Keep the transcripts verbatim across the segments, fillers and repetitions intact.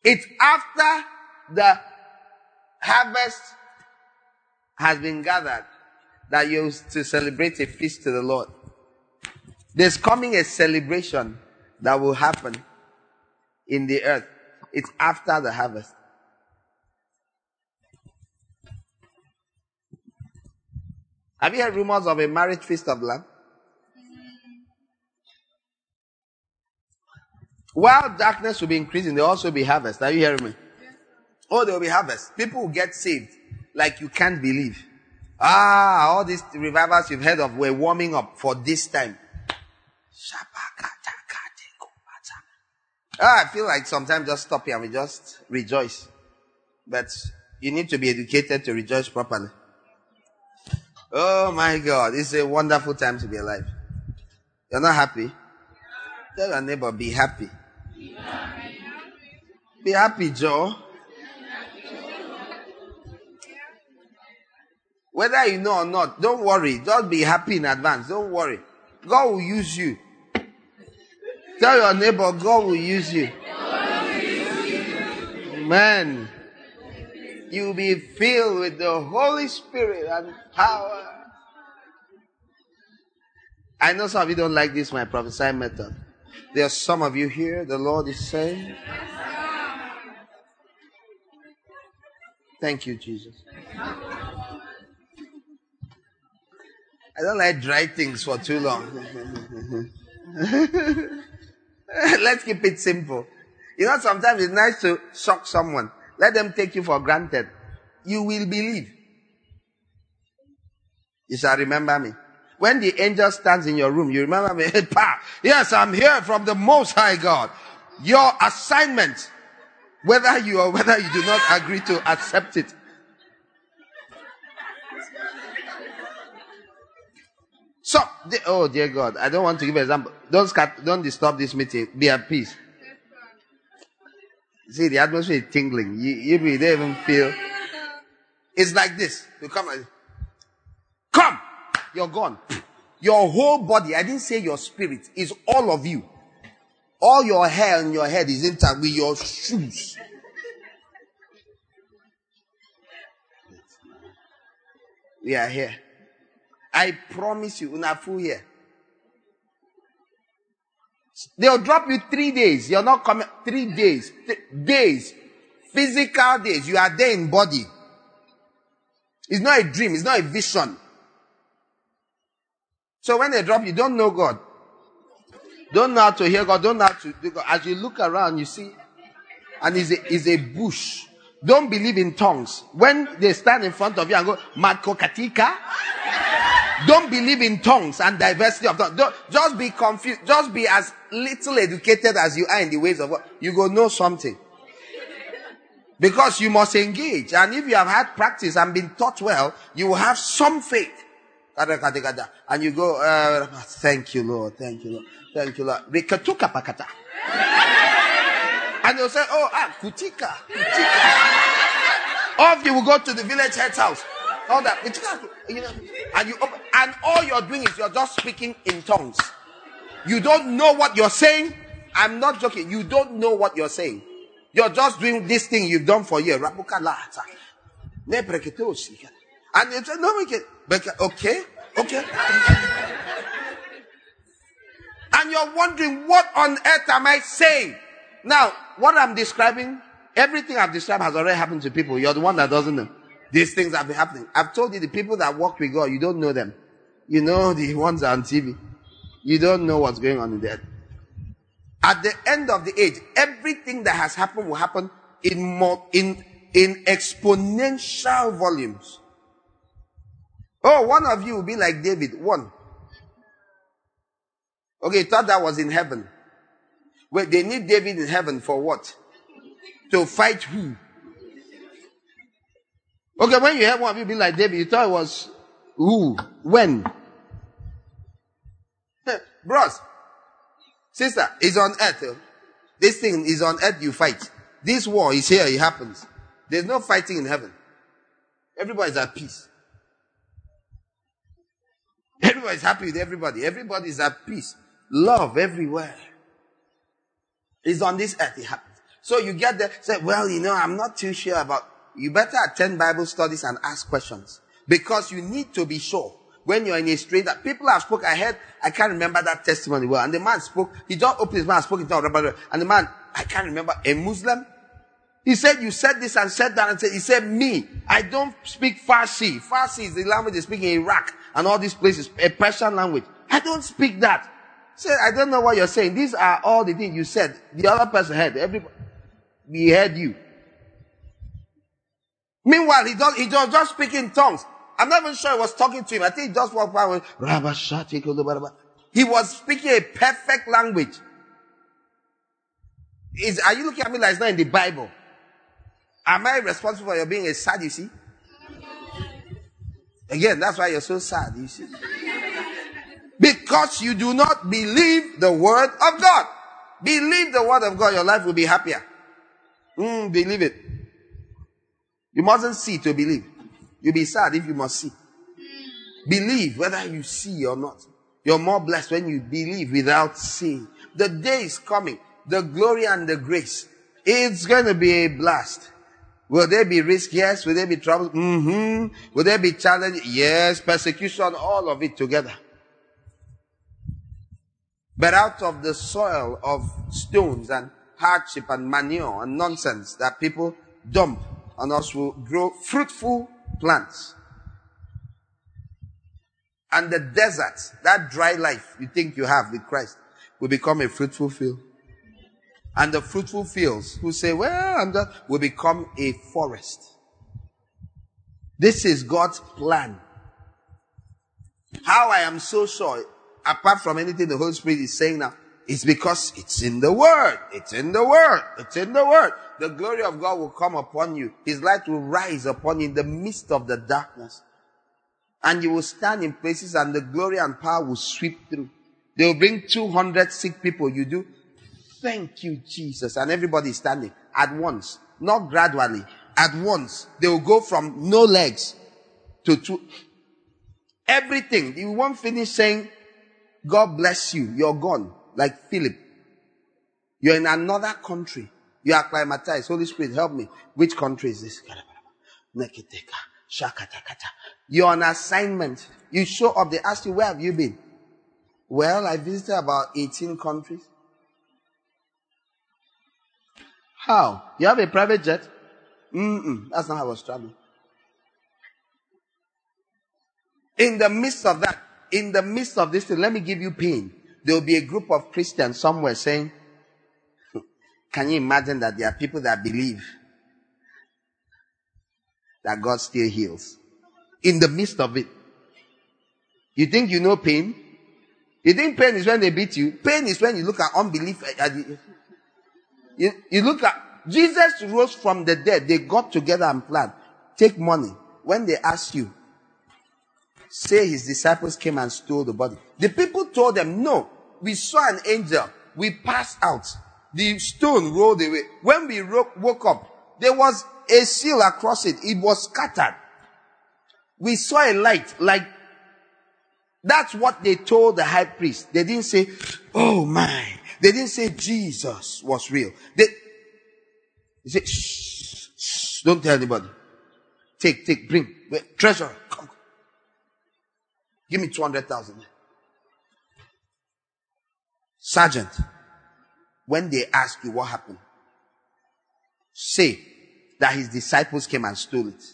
It's after the harvest has been gathered that you're to celebrate a feast to the Lord. There's coming a celebration that will happen in the earth. It's after the harvest. Have you heard rumors of a marriage feast of the Lamb? While darkness will be increasing, there will also be harvest. Are you hearing me? Oh, there will be harvest. People will get saved like you can't believe. Ah, all these revivals you've heard of were warming up for this time. Ah, I feel like sometimes just stop here and we just rejoice. But you need to be educated to rejoice properly. Oh my God, it's a wonderful time to be alive. You're not happy? Tell your neighbor, be happy. Be happy, Joe. Whether you know or not, don't worry. Just be happy in advance. Don't worry. God will use you. Tell your neighbor, God will use you. Amen. You'll be filled with the Holy Spirit and power. I know some of you don't like this, my prophesy method. There are some of you here, the Lord is saying, thank you, Jesus. I don't like dry things for too long. Let's keep it simple. You know, sometimes it's nice to shock someone. Let them take you for granted. You will believe. You shall remember me. When the angel stands in your room, you remember me. Yes, I'm here from the Most High God. Your assignment, whether you or whether you do not agree to accept it. So, oh dear God, I don't want to give an example. Don't scat, don't disturb this meeting. Be at peace. See, the atmosphere is tingling. You, you, you don't even feel. It's like this. You come like, come! You're gone. Your whole body, I didn't say your spirit, is all of you. All your hair on your head is intact with your shoes. We are here. I promise you, Unafu here. They'll drop you three days. You're not coming. Three days. Th- days. Physical days. You are there in body. It's not a dream. It's not a vision. So when they drop you, don't know God. Don't know how to hear God. Don't know how to do God. As you look around, you see, and it's a, it's a bush. Don't believe in tongues. When they stand in front of you and go, Marco Katika, don't believe in tongues and diversity of tongues. Don't, just be confused. Just be as little educated as you are in the ways of God. You go know something. Because you must engage. And if you have had practice and been taught well, you will have some faith. And you go, uh, thank you, Lord. Thank you, Lord. Thank you, Lord. And they'll say, oh, ah, kutika. kutika. All of you will go to the village head's house. All that. You know, and you open, and all you're doing is you're just speaking in tongues. You don't know what you're saying. I'm not joking. You don't know what you're saying. You're just doing this thing you've done for years. And you say, no, we can. Okay, okay. And you're wondering, what on earth am I saying? Now, what I'm describing, everything I've described has already happened to people. You're the one that doesn't know. These things have been happening. I've told you, the people that walk with God, you don't know them. You know the ones on T V. You don't know what's going on in there. At the end of the age, everything that has happened will happen in more, in, in exponential volumes. Oh, one of you will be like David. One. Okay, you thought that was in heaven. Wait, they need David in heaven for what? To fight who? Okay, when you heard one of you be like David, you thought it was who? When? Bros, sister, it's on earth. This thing is on earth, you fight. This war is here, it happens. There's no fighting in heaven. Everybody's at peace. Everybody's happy with everybody. Everybody's at peace. Love everywhere. It's on this earth, it happens. So you get there, say, well, you know, I'm not too sure about, you better attend Bible studies and ask questions. Because you need to be sure. When you're in a street, that people have spoken, I heard, I can't remember that testimony well. And the man spoke, he just opened his mouth and spoke in tongues. And the man, I can't remember, a Muslim. He said, you said this and said that and said, he said, me, I don't speak Farsi. Farsi is the language they speak in Iraq and all these places, a Persian language. I don't speak that. He said, I don't know what you're saying. These are all the things you said. The other person heard. Everybody, he heard you. Meanwhile, he does, he just, just speaking in tongues. I'm not even sure he was talking to him. I think he just walked by with, he was speaking a perfect language. Is, are you looking at me like it's not in the Bible? Am I responsible for your being a Sadducee? Again, that's why you're so sad, you see. Because you do not believe the word of God. Believe the word of God, your life will be happier. Mm, believe it. You mustn't see to believe. You'll be sad if you must see. Believe whether you see or not. You're more blessed when you believe without seeing. The day is coming. The glory and the grace. It's going to be a blast. Will there be risk? Yes. Will there be trouble? Mm-hmm. Will there be challenge? Yes. Persecution, all of it together. But out of the soil of stones and hardship and manure and nonsense that people dump on us will grow fruitful plants. And the desert, that dry life you think you have with Christ, will become a fruitful field. And the fruitful fields who say, well, I'm just, will become a forest. This is God's plan. How I am so sure, apart from anything the Holy Spirit is saying now, it's because it's in the Word. It's in the Word. It's in the Word. The glory of God will come upon you. His light will rise upon you in the midst of the darkness. And you will stand in places and the glory and power will sweep through. They will bring two hundred sick people. You do, thank you, Jesus. And everybody is standing at once. Not gradually. At once. They will go from no legs to two. Everything. You won't finish saying, God bless you. You're gone. Like Philip. You're in another country. You are acclimatized. Holy Spirit, help me. Which country is this? You're on assignment. You show up. They ask you, where have you been? Well, I visited about eighteen countries. How? You have a private jet? Mm-mm. That's not how I was traveling. In the midst of that, in the midst of this thing, let me give you pain. There will be a group of Christians somewhere saying, can you imagine that there are people that believe that God still heals? In the midst of it. You think you know pain? You think pain is when they beat you? Pain is when you look at unbelief. You, you look at, Jesus rose from the dead. They got together and planned. Take money. When they ask you, say his disciples came and stole the body. The people told them, no, we saw an angel. We passed out. The stone rolled away. When we woke up, there was a seal across it. It was scattered. We saw a light. Like, that's what they told the high priest. They didn't say, oh my. They didn't say Jesus was real. They, they said, shh, shh, don't tell anybody. Take, take, bring. Wait, treasurer, come. Give me two hundred thousand. Sergeant, when they ask you what happened, say that his disciples came and stole it.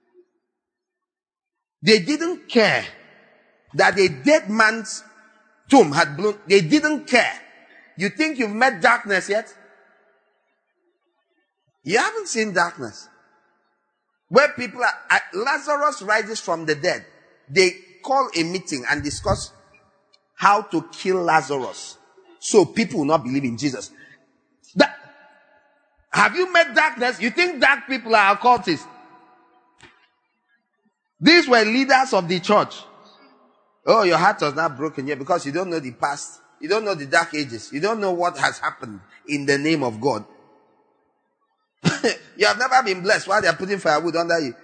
They didn't care that a dead man's tomb had blown. They didn't care. You think you've met darkness yet? You haven't seen darkness. Where people are, Lazarus rises from the dead. They call a meeting and discuss how to kill Lazarus so people will not believe in Jesus. That, have you met darkness? You think dark people are occultists? These were leaders of the church. Oh, your heart was not broken yet because you don't know the past. You don't know the dark ages. You don't know what has happened in the name of God. You have never been blessed while they are putting firewood under you.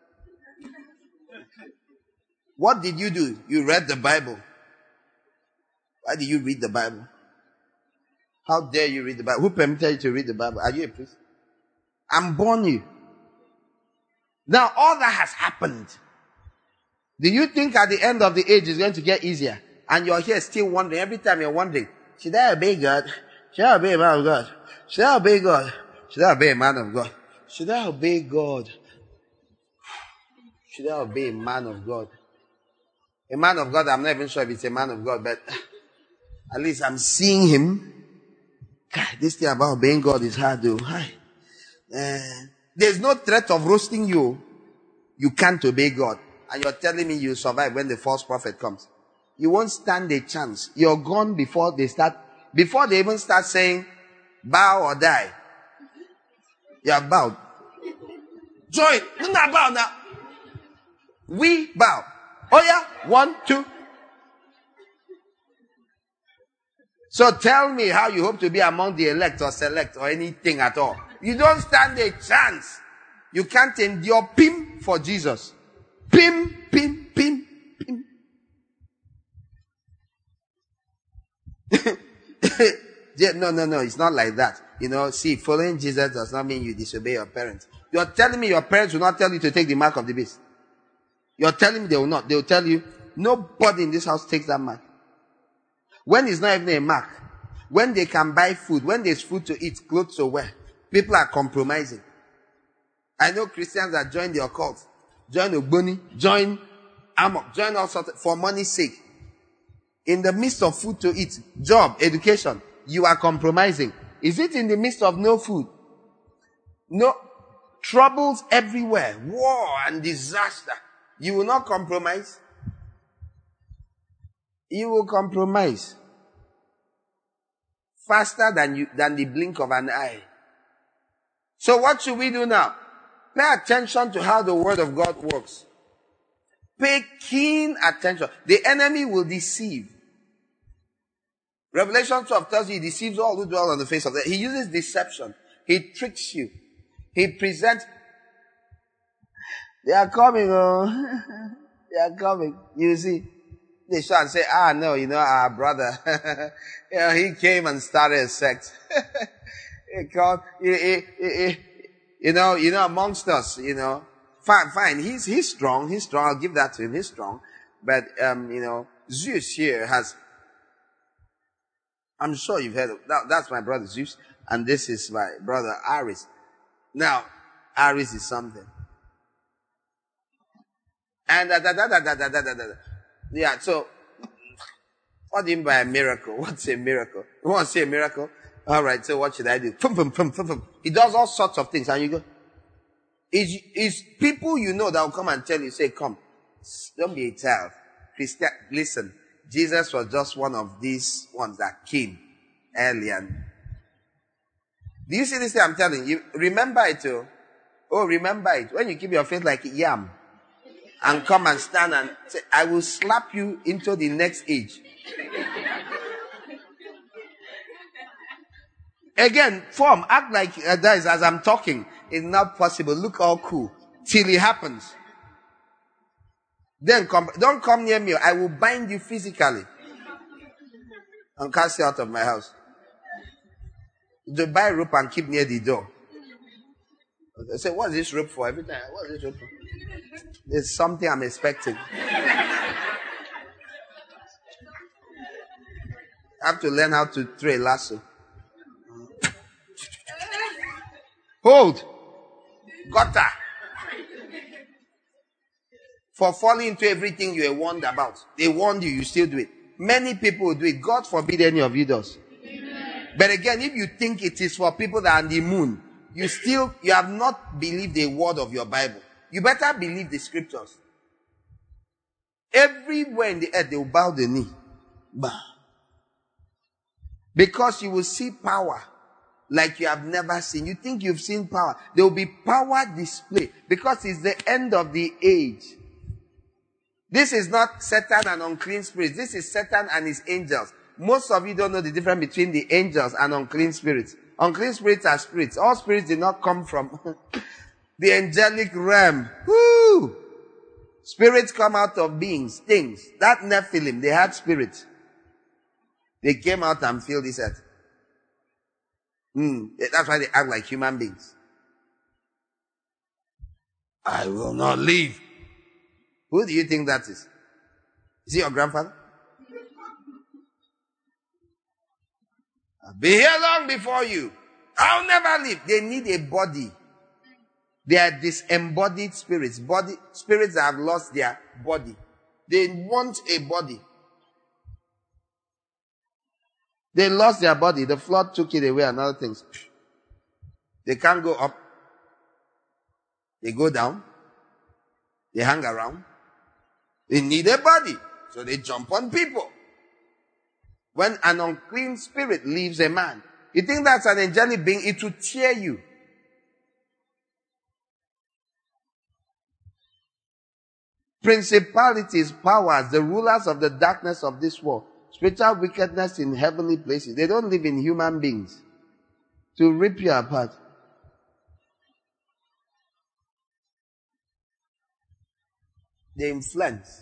What did you do? You read the Bible. Why did you read the Bible? How dare you read the Bible? Who permitted you to read the Bible? Are you a priest? I'm born you. Now all that has happened. Do you think at the end of the age it's going to get easier? And you're here still wondering, every time you're wondering, should I obey God? Should I obey a man of God? Should I obey God? Should I obey a man of God? Should I obey God? Should I obey a man of God? A man of God, I'm not even sure if it's a man of God, but at least I'm seeing him. God, this thing about obeying God is hard though. Hi. Uh, there's no threat of roasting you. You can't obey God. And you're telling me you survive when the false prophet comes. You won't stand a chance. You're gone before they start, before they even start saying, bow or die. You're bowed. Join. Do not bow now. We bow. Oh yeah? One, two. So tell me how you hope to be among the elect or select or anything at all. You don't stand a chance. You can't endure pim for Jesus. Pim, pim, pim, pim. Yeah, no, no, no. It's not like that. You know, see, following Jesus does not mean you disobey your parents. You're telling me your parents will not tell you to take the mark of the beast. You're telling me they will not. They will tell you, nobody in this house takes that mark. When it's not even a mark. When they can buy food. When there's food to eat, clothes to wear. People are compromising. I know Christians that join the occult. Join Ogboni. Join Amok. Join all sorts of, for money's sake. In the midst of food to eat, job, education, you are compromising. Is it in the midst of no food? No troubles everywhere. War and disaster. You will not compromise. You will compromise. Faster than you, than the blink of an eye. So what should we do now? Pay attention to how the word of God works. Pay keen attention. The enemy will deceive. Revelation twelve tells you he deceives all who dwell on the face of the earth. He uses deception. He tricks you. He presents. They are coming, oh. They are coming. You see. They shout and say, ah, no, you know, our brother, you know, he came and started a sect. he called, he, he, he, you know, you know, amongst us, you know, fine, fine. He's, he's strong. He's strong. I'll give that to him. He's strong. But, um, you know, Zeus here has, I'm sure you've heard of that. That's my brother Zeus. And this is my brother Aris. Now, Aris is something. And da, da, da, da, da, da, da, da, da. Yeah, so, what do you mean by a miracle? What's a miracle? You want to see a miracle? Alright, so what should I do? Pum, pum, pum, pum, pum. He does all sorts of things, and you go, it's, it's people you know that will come and tell you, say, come, don't be a child. Christian, listen, Jesus was just one of these ones that came early. And do you see this thing I'm telling you? Remember it, oh. Oh, remember it. When you keep your faith like yam, and come and stand and say, I will slap you into the next age. Again, form, act like uh, that is as I'm talking. It's not possible. Look all cool. Till it happens. Then come, don't come near me. I will bind you physically. And cast you out of my house. To buy rope and keep near the door. I say, what's this rope for? Every time, what's this rope for? There's something I'm expecting. I have to learn how to throw a lasso. Hold. Gutter. For falling into everything you were warned about. They warned you, you still do it. Many people will do it. God forbid any of you does. Amen. But again, if you think it is for people that are on the moon, you still, you have not believed a word of your Bible. You better believe the scriptures. Everywhere in the earth, they will bow the knee. Bow. Because you will see power like you have never seen. You think you've seen power. There will be power display because it's the end of the age. This is not Satan and unclean spirits. This is Satan and his angels. Most of you don't know the difference between the angels and unclean spirits. Unclean spirits are spirits. All spirits did not come from the angelic realm. Woo! Spirits come out of beings, things. That Nephilim, they had spirits. They came out and filled this earth. Mm, that's why they act like human beings. I will not leave. Who do you think that is? Is he your grandfather? I'll be here long before you. I'll never leave. They need a body. They are disembodied spirits. Body, spirits that have lost their body. They want a body. They lost their body. The flood took it away and other things. They can't go up. They go down. They hang around. They need a body. So they jump on people. When an unclean spirit leaves a man, you think that's an angelic being, it will tear you. Principalities, powers, the rulers of the darkness of this world, spiritual wickedness in heavenly places. They don't live in human beings to rip you apart. They influence.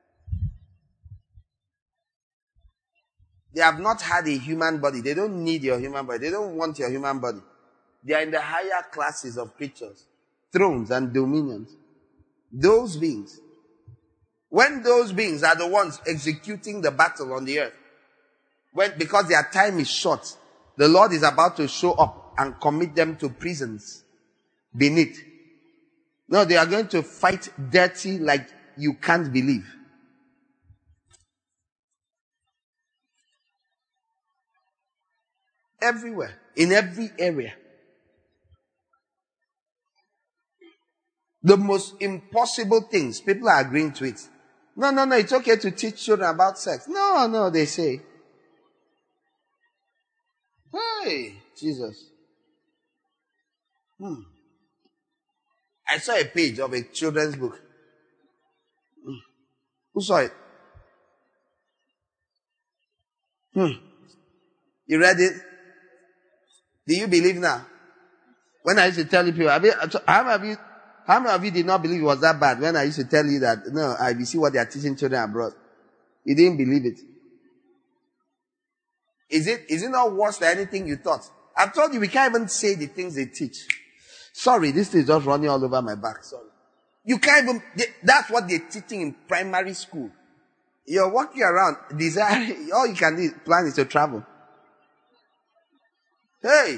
They have not had a human body. They don't need your human body. They don't want your human body. They are in the higher classes of creatures, thrones and dominions. Those beings. When those beings are the ones executing the battle on the earth, when, because their time is short, the Lord is about to show up and commit them to prisons beneath. No, they are going to fight dirty like you can't believe. Everywhere, in every area. The most impossible things, people are agreeing to it. No, no, no, it's okay to teach children about sex. No, no, they say. Hey, Jesus. Hmm. I saw a page of a children's book. Hmm. Who saw it? Hmm. You read it? Do you believe now? When I used to tell you people, have you, how many of you, how many of you did not believe it was that bad when I used to tell you that, no, I see what they are teaching children abroad? You didn't believe it. Is it, is it not worse than anything you thought? I've told you we can't even say the things they teach. Sorry, this is just running all over my back. Sorry. You can't even, they, that's what they're teaching in primary school. You're walking around, desire, all you can do, plan is to travel. Hey!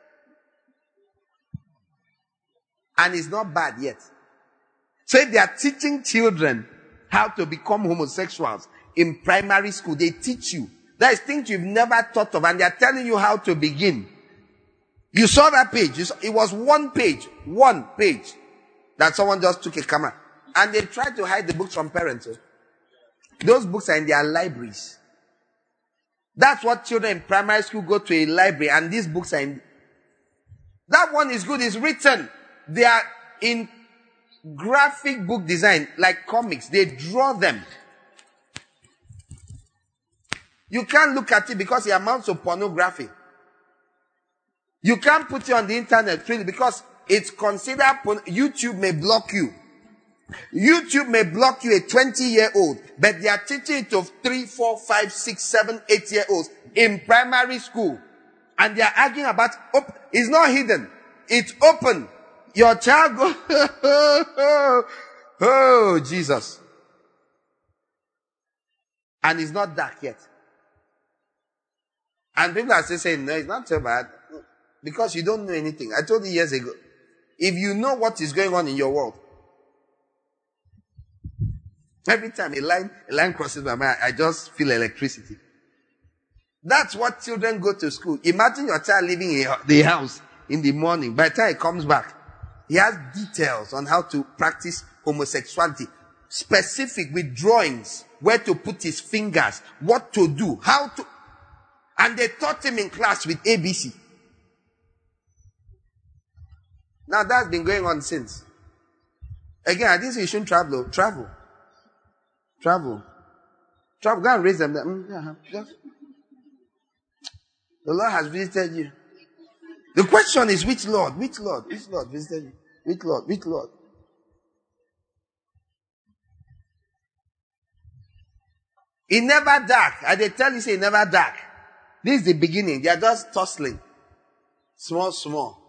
And it's not bad yet. So if they are teaching children how to become homosexuals in primary school, they teach you. That is things you've never thought of, and they are telling you how to begin. You saw that page. It was one page, one page, that someone just took a camera. And they tried to hide the books from parents. Those books are in their libraries. That's what children in primary school go to a library, and these books are in. That one is good. It's written. They are in graphic book design, like comics. They draw them. You can't look at it because it amounts to pornography. You can't put it on the internet freely because it's considered, porn- YouTube may block you. YouTube may block you, a twenty-year-old, but they are teaching it to three, four, five, six, seven, eight-year-olds in primary school. And they are arguing about, op- it's not hidden. It's open. Your child go, oh, Jesus. And it's not dark yet. And people are still saying, no, it's not so bad. Because you don't know anything. I told you years ago, if you know what is going on in your world, every time a line, a line crosses my mind, I just feel electricity. That's what children go to school. Imagine your child leaving the house in the morning. By the time he comes back, he has details on how to practice homosexuality. Specific with drawings, where to put his fingers, what to do, how to. And they taught him in class with A B C. Now that's been going on since. Again, I didn't say you shouldn't travel. Travel. Travel. Travel. Go and raise them. Mm, yeah, just. The Lord has visited you. The question is, which Lord? Which Lord? Which Lord visited you? Which Lord? Which Lord? It never dark. I they tell you say it never dark. This is the beginning. They are just tussling. Small, small.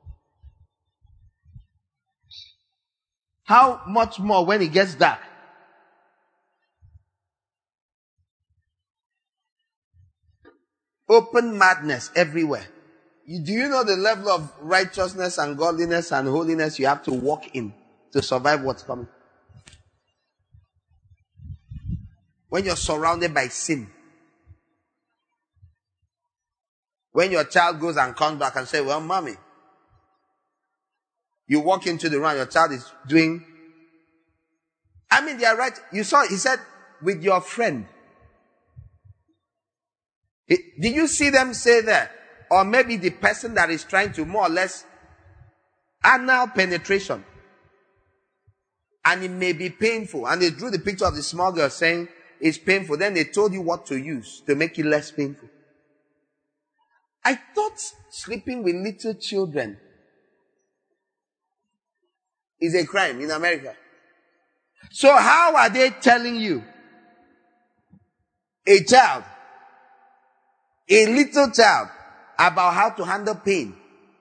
How much more when it gets dark? Open madness everywhere. You, do you know the level of righteousness and godliness and holiness you have to walk in to survive what's coming? When you're surrounded by sin. When your child goes and comes back and says, well, mommy, you walk into the room, your child is doing, I mean, they are right. You saw, he said, with your friend. It, did you see them say that? Or maybe the person that is trying to more or less anal penetration. And it may be painful. And they drew the picture of the small girl saying it's painful. Then they told you what to use to make it less painful. I thought sleeping with little children is a crime in America. So how are they telling you? A child, a little child, about how to handle pain.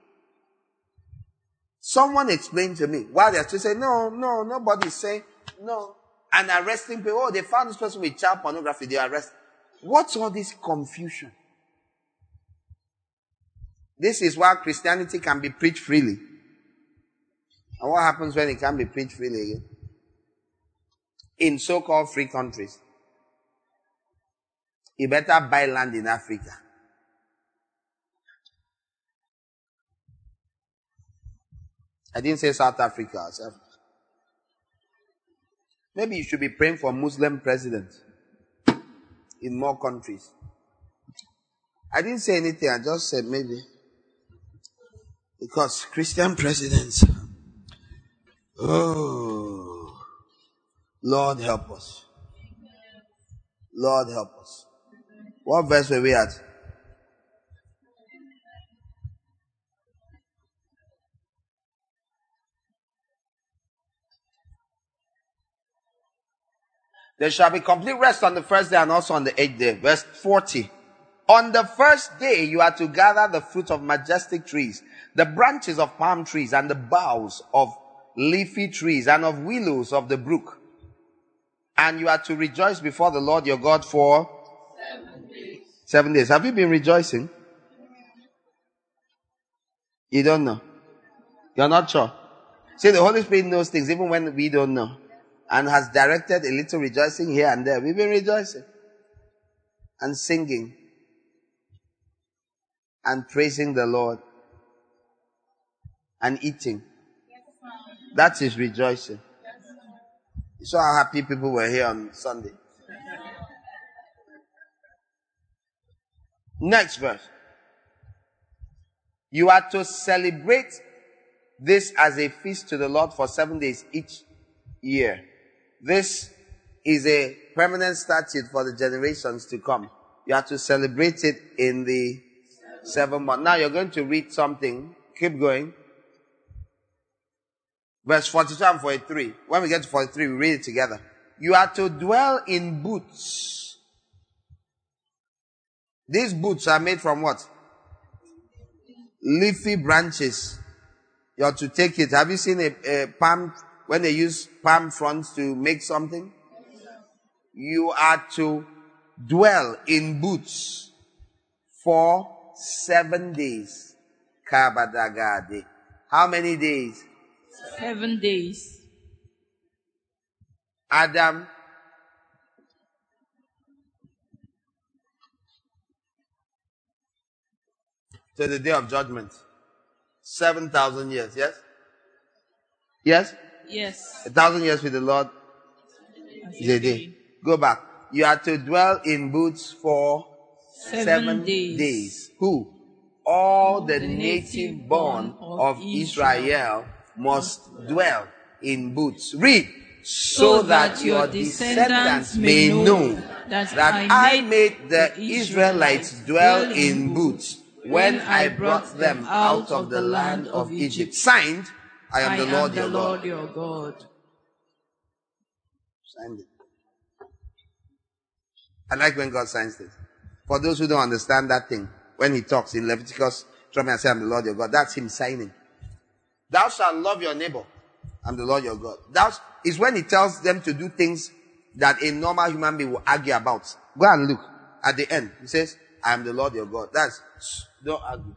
Someone explained to me while they're still saying, no, no, nobody's saying, no. And arresting people. Oh, they found this person with child pornography. They arrest. What's all this confusion? This is why Christianity can be preached freely. And what happens when it can't be preached freely again? In so-called free countries. You better buy land in Africa. I didn't say South Africa. Maybe you should be praying for Muslim presidents in more countries. I didn't say anything. I just said maybe. Because Christian presidents. Oh. Lord help us. Lord help us. What verse were we at? There shall be complete rest on the first day and also on the eighth day. Verse forty. On the first day you are to gather the fruit of majestic trees, the branches of palm trees and the boughs of leafy trees and of willows of the brook. And you are to rejoice before the Lord your God for seven days. Seven days. Have you been rejoicing? You don't know. You're not sure. See, the Holy Spirit knows things even when we don't know. And has directed a little rejoicing here and there. We've been rejoicing. And singing. And praising the Lord. And eating. That is rejoicing. You saw how happy people were here on Sunday. Next verse. You are to celebrate this as a feast to the Lord for seven days each year. This is a permanent statute for the generations to come. You have to celebrate it in the seven months. Now you're going to read something. Keep going. Verse forty-two and forty-three. When we get to forty-three, we read it together. You are to dwell in booths. These booths are made from what? Leafy branches. You are to take it. Have you seen a, a palm, when they use palm fronds to make something? You are to dwell in booths for seven days. Kabadagade. How many days? Seven days. Adam, to the day of judgment. Seven thousand years, yes? Yes? Yes. A thousand years with the Lord is a day. Go back. You are to dwell in booths for seven, seven days. days. Who? All the, the native born of Israel must dwell in booths. Read. So, so that your descendants may know that, that I made the Israelites dwell in booths when I brought them out of the land of Egypt. Signed, I am the Lord your God. your God. Signed it. I like when God signs it. For those who don't understand that thing, when he talks in Leviticus trust me and say, I'm the Lord your God. That's him signing. Thou shalt love your neighbor. I'm the Lord your God. That is when he tells them to do things that a normal human being will argue about. Go and look at the end. He says, I am the Lord your God. That's, don't argue.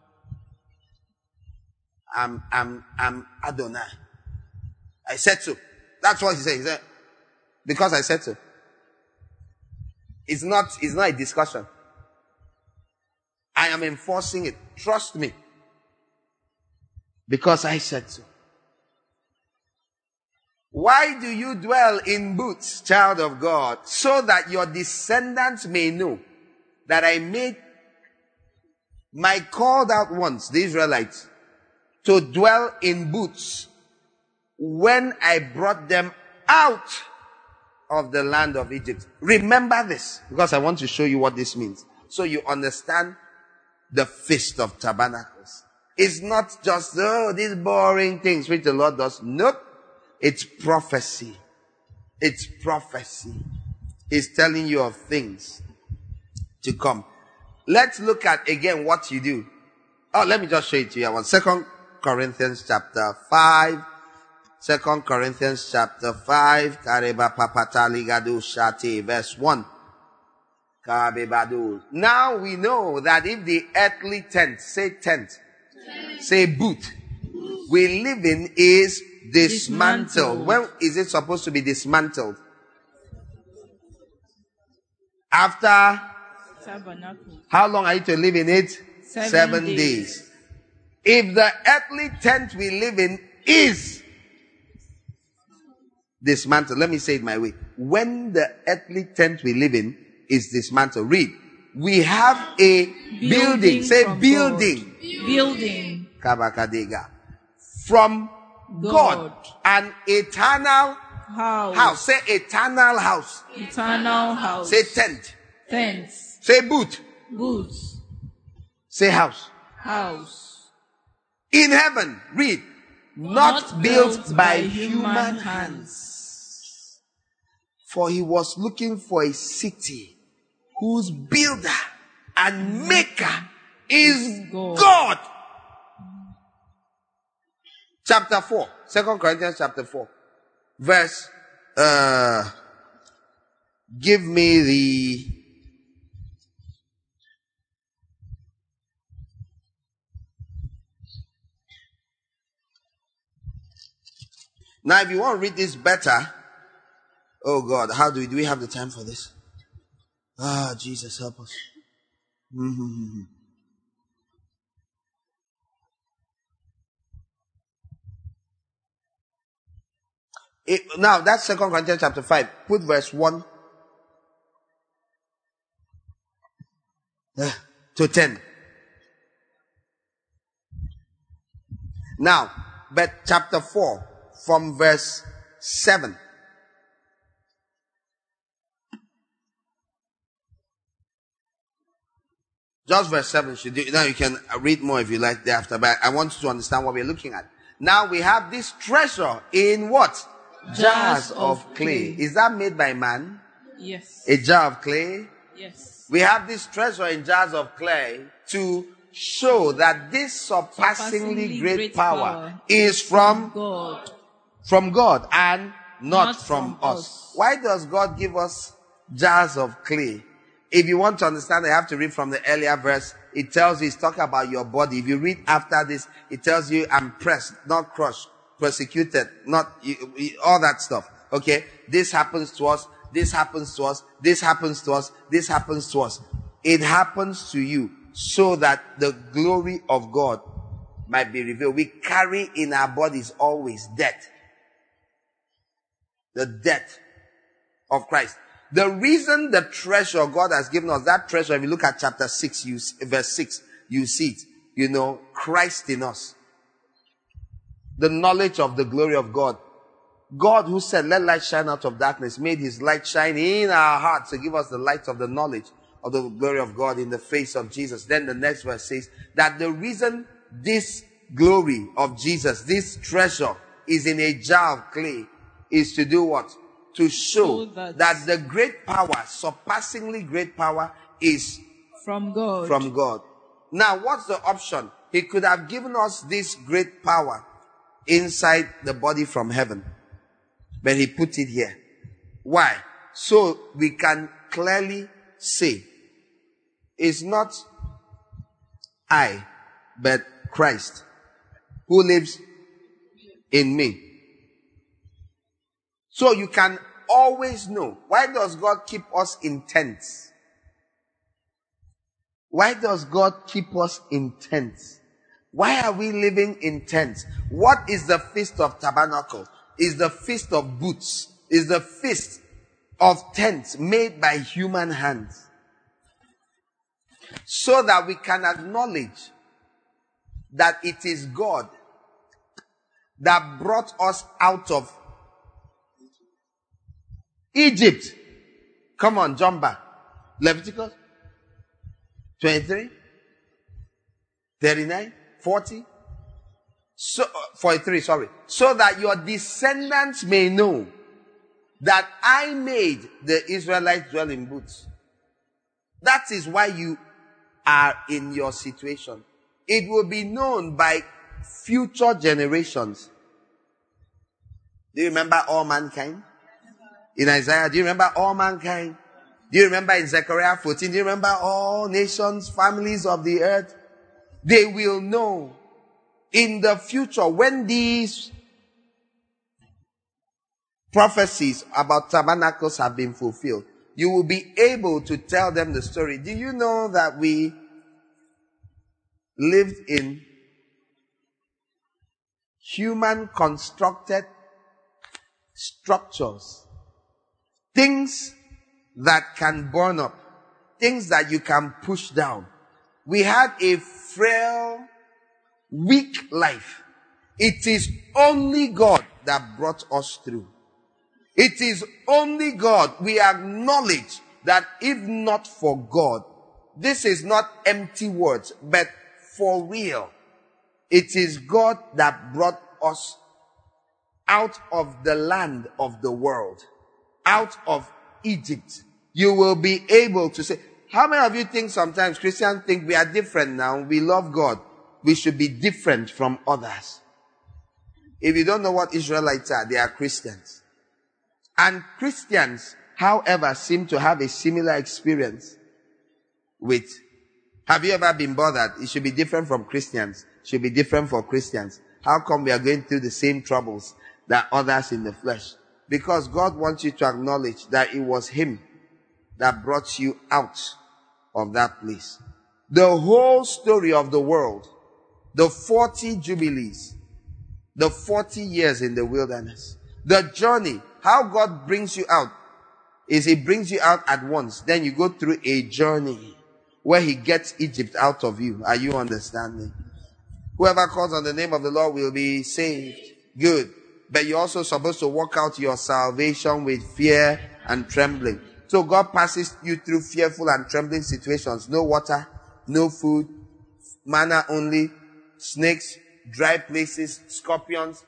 I'm, I'm, I'm Adonai. I said so. That's what he said. He said, because I said so. It's not, it's not a discussion. I am enforcing it. Trust me. Because I said so. Why do you dwell in booths, child of God, so that your descendants may know that I made my called out ones, the Israelites, to dwell in booths when I brought them out of the land of Egypt. Remember this, because I want to show you what this means, so you understand the Feast of Tabernacles. It's not just, oh, these boring things which the Lord does. Nope. It's prophecy. It's prophecy. He's telling you of things to come. Let's look at again what you do. Oh, let me just show it to you. One Second Corinthians chapter five. Second Corinthians chapter five. Kareba papatali gadu shati verse one. Now we know that if the earthly tent, say tent, tent. say booth, we live in is dismantled. dismantled. When is it supposed to be dismantled? After Tabernacle. How long are you to live in it? Seven, Seven days. days. If the earthly tent we live in is dismantled, let me say it my way. When the earthly tent we live in is dismantled, read. We have a building. building. Say building. God. Building. Kabakadega. From God. God. An eternal house. house. Say eternal house. Eternal house. Say tent. Tent. Say booth. Booth. Say house. House. In heaven, read. Not, Not built, built by, by human hands. hands. For he was looking for a city whose builder and maker is God. God. Chapter four. Second Corinthians chapter four. Verse, uh, give me the, now if you want to read this better, oh God, how do we, do we have the time for this? Ah, Jesus, help us. Mm-hmm. It, now, that's Second Corinthians chapter five. Put verse one uh, to ten. Now, but chapter four from verse seven. Just verse seven should do. Now you can read more if you like thereafter, but I want you to understand what we're looking at. Now we have this treasure in what? Jars, Jars of, of clay. clay. Is that made by man? Yes. A jar of clay? Yes. We have this treasure in jars of clay to show that this surpassingly, surpassingly great, great power, power is from God. From God and not, not from, from us. us. Why does God give us jars of clay? If you want to understand, I have to read from the earlier verse. It tells you, it's talking about your body. If you read after this, it tells you, I'm pressed, not crushed, persecuted, not all that stuff. Okay? This happens to us. This happens to us. This happens to us. This happens to us. It happens to you so that the glory of God might be revealed. We carry in our bodies always death. The death of Christ. The reason the treasure God has given us, that treasure, if you look at chapter six, you, verse six, you see it. You know, Christ in us. The knowledge of the glory of God. God who said, let light shine out of darkness, made his light shine in our hearts to give us the light of the knowledge of the glory of God in the face of Jesus. Then the next verse says that the reason this glory of Jesus, this treasure is in a jar of clay is to do what? To show so that, that the great power, surpassingly great power, is from God. From God. Now, what's the option? He could have given us this great power inside the body from heaven. But he put it here. Why? So we can clearly say, it's not I, but Christ who lives in me. So you can always know. Why does God keep us in tents? Why does God keep us in tents? Why are we living in tents? What is the Feast of Tabernacle? Is the Feast of Booths. Is the Feast of tents made by human hands. So that we can acknowledge that it is God that brought us out of Egypt. Come on, jump back. Leviticus twenty-three, thirty-nine, forty. So, forty-three, sorry. So that your descendants may know that I made the Israelites dwell in booths. That is why you are in your situation. It will be known by future generations. Do you remember all mankind? In Isaiah, do you remember all mankind? Do you remember in Zechariah fourteen? Do you remember all nations, families of the earth? They will know in the future when these prophecies about tabernacles have been fulfilled. You will be able to tell them the story. Do you know that we lived in human constructed structures? Things that can burn up. Things that you can push down. We had a frail, weak life. It is only God that brought us through. It is only God. We acknowledge that if not for God, this is not empty words, but for real. It is God that brought us out of the land of the world, out of Egypt. You will be able to say, how many of you think sometimes Christians think we are different now? We love God. We should be different from others. If you don't know what Israelites are, they are Christians. And Christians, however, seem to have a similar experience with, have you ever been bothered? It should be different from Christians. It should be different for Christians. How come we are going through the same troubles that others in the flesh? Because God wants you to acknowledge that it was Him that brought you out of that place. The whole story of the world, the forty jubilees, the forty years in the wilderness, the journey, how God brings you out is He brings you out at once. Then you go through a journey where He gets Egypt out of you. Are you understanding? Whoever calls on the name of the Lord will be saved. Good. But you're also supposed to work out your salvation with fear and trembling. So God passes you through fearful and trembling situations. No water, no food, manna only, snakes, dry places, scorpions.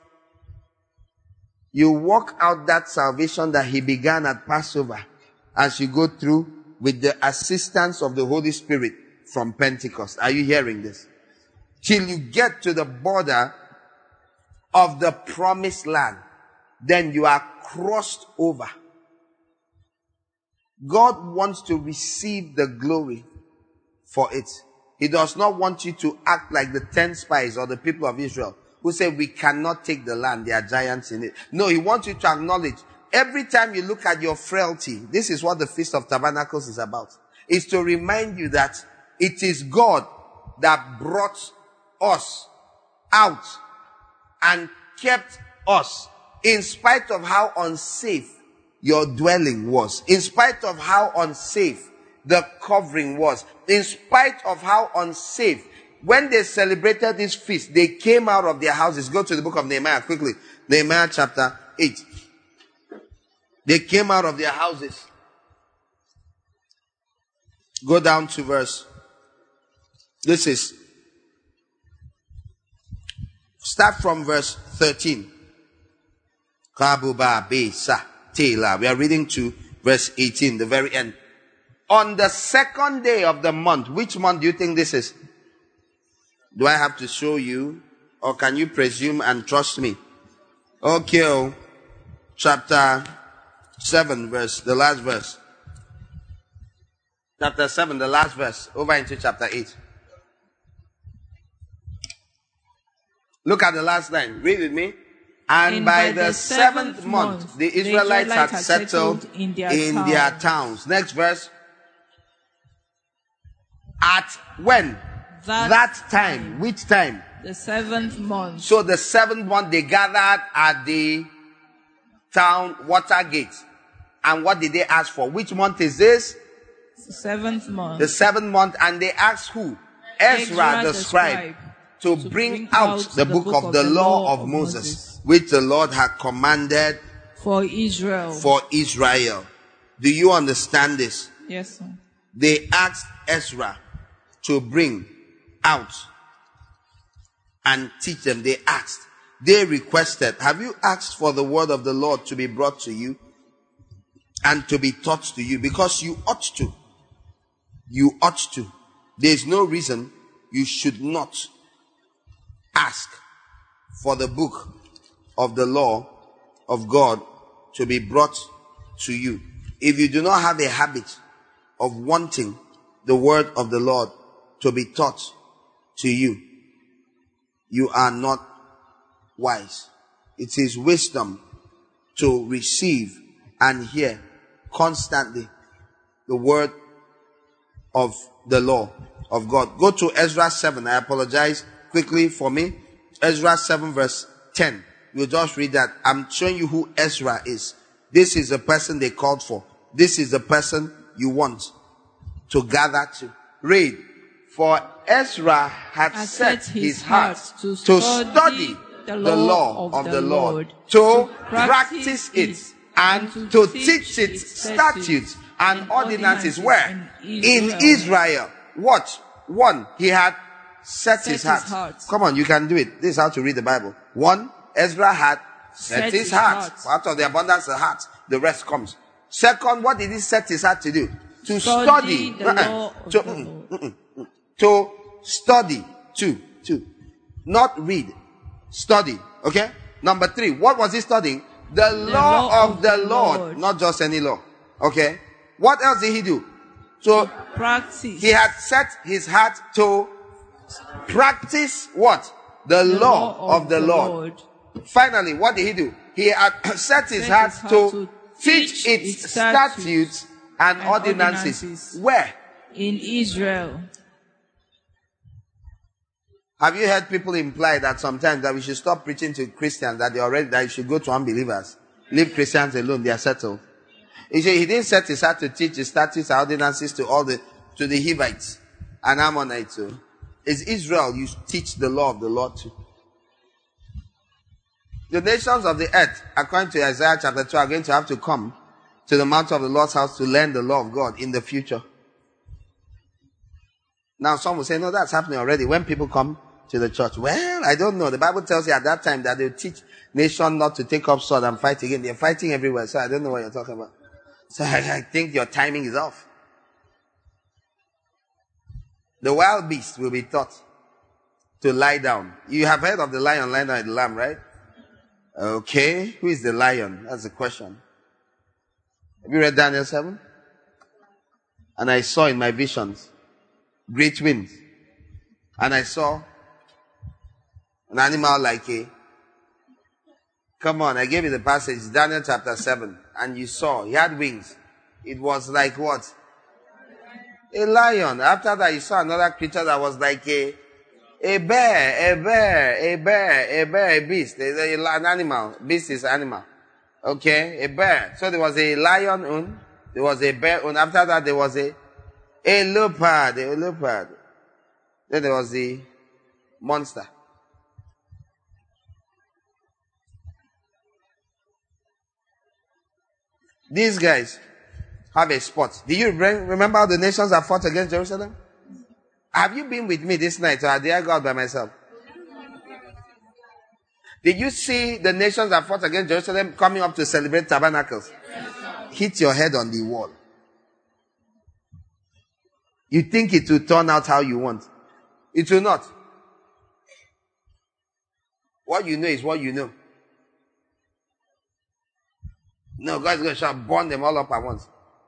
You work out that salvation that He began at Passover as you go through with the assistance of the Holy Spirit from Pentecost. Are you hearing this? Till you get to the border of the promised land. Then you are crossed over. God wants to receive the glory for it. He does not want you to act like the ten spies or the people of Israel who say we cannot take the land. There are giants in it. No, He wants you to acknowledge every time you look at your frailty. This is what the Feast of Tabernacles is about. It's to remind you that it is God that brought us out and kept us in spite of how unsafe your dwelling was, in spite of how unsafe the covering was, in spite of how unsafe. When they celebrated this feast, they came out of their houses. Go to the book of Nehemiah quickly. Nehemiah chapter eight. They came out of their houses. Go down to verse. This is. Start from verse thirteen. Kabuba Besa Tela. We are reading to verse eighteen, the very end. On the second day of the month, which month do you think this is? Do I have to show you, or can you presume and trust me? Okay, oh, chapter seven, verse, the last verse. Chapter seven, the last verse, over into chapter eight. Look at the last line. Read with me. And, and by, by the, the seventh, seventh month, month, the Israelites, the Israelites had settled, settled in, their, in town. their towns. Next verse. At when? That, that time. time. Which time? The seventh month. So the seventh month, they gathered at the town Watergate. And what did they ask for? Which month is this? The seventh month. The seventh month. And they asked who? Ezra, Ezra the, the scribe. scribe. To, to bring, bring out, out the, the book, book of, of the law of, of Moses, Moses, which the Lord had commanded for Israel. For Israel. Do you understand this? Yes, sir. They asked Ezra to bring out and teach them. They asked. They requested. Have you asked for the word of the Lord to be brought to you and to be taught to you? Because you ought to. You ought to. There is no reason you should not ask for the book of the law of God to be brought to you. If you do not have a habit of wanting the word of the Lord to be taught to you, you are not wise. It is wisdom to receive and hear constantly the word of the law of God. Go to Ezra seven. I apologize. Quickly for me, Ezra seven verse ten. We'll just read that. I'm showing you who Ezra is. This is the person they called for. This is the person you want to gather to. Read. For Ezra had set, set his heart to study, to study the, law the law of, of the, the Lord, Lord, to practice it, and to, to teach its statutes and, and ordinances. Where? In Israel. In Israel. What? One, he had Set, set his, heart. his heart. Come on, you can do it. This is how to read the Bible. One, Ezra had set, set his, his heart. heart. Out of the abundance of the heart, the rest comes. Second, what did he set his heart to do? To study. study. The uh-uh. law to, of mm, mm, mm, mm, to study. Two. Two. Not read. Study. Okay? Number three, what was he studying? The, the law, law of, of the Lord. Lord. Not just any law. Okay? What else did he do? So, to practice. He had set his heart to practice what? The, the law, law of, of the, the Lord. Lord. Finally, what did he do? He had set his set heart, his heart to, to teach its statutes, statutes and, and ordinances. ordinances. Where? In Israel. Have you heard people imply that sometimes that we should stop preaching to Christians, that they already, that you should go to unbelievers? Leave Christians alone, they are settled. He said he didn't set his heart to teach the statutes and ordinances to all the, to the Hivites and Ammonites too. It's Israel you teach the law of the Lord to. The nations of the earth, according to Isaiah chapter two, are going to have to come to the mountain of the Lord's house to learn the law of God in the future. Now some will say, no, that's happening already. When people come to the church, well, I don't know. The Bible tells you at that time that they'll teach nations not to take up sword and fight again. They're fighting everywhere, so I don't know what you're talking about. So I, I think your timing is off. The wild beast will be taught to lie down. You have heard of the lion lying down with the lamb, right? Okay. Who is the lion? That's the question. Have you read Daniel seven? And I saw in my visions great winds. And I saw an animal like a... Come on, I gave you the passage, Daniel chapter seven. And you saw, he had wings. It was like what? A lion. After that, you saw another creature that was like a, a bear, a bear, a bear, a bear, a beast. A, a, an animal. Beast is animal. Okay? A bear. So there was a lion un. There was a bear un. After that, there was a, a leopard, a leopard. Then there was the monster. These guys have a spot. Do you remember how the nations have fought against Jerusalem? Have you been with me this night, or did I go out by myself? Did you see the nations that fought against Jerusalem coming up to celebrate tabernacles? Hit your head on the wall. You think it will turn out how you want. It will not. What you know is what you know. No, God's going to shall burn them all up at once.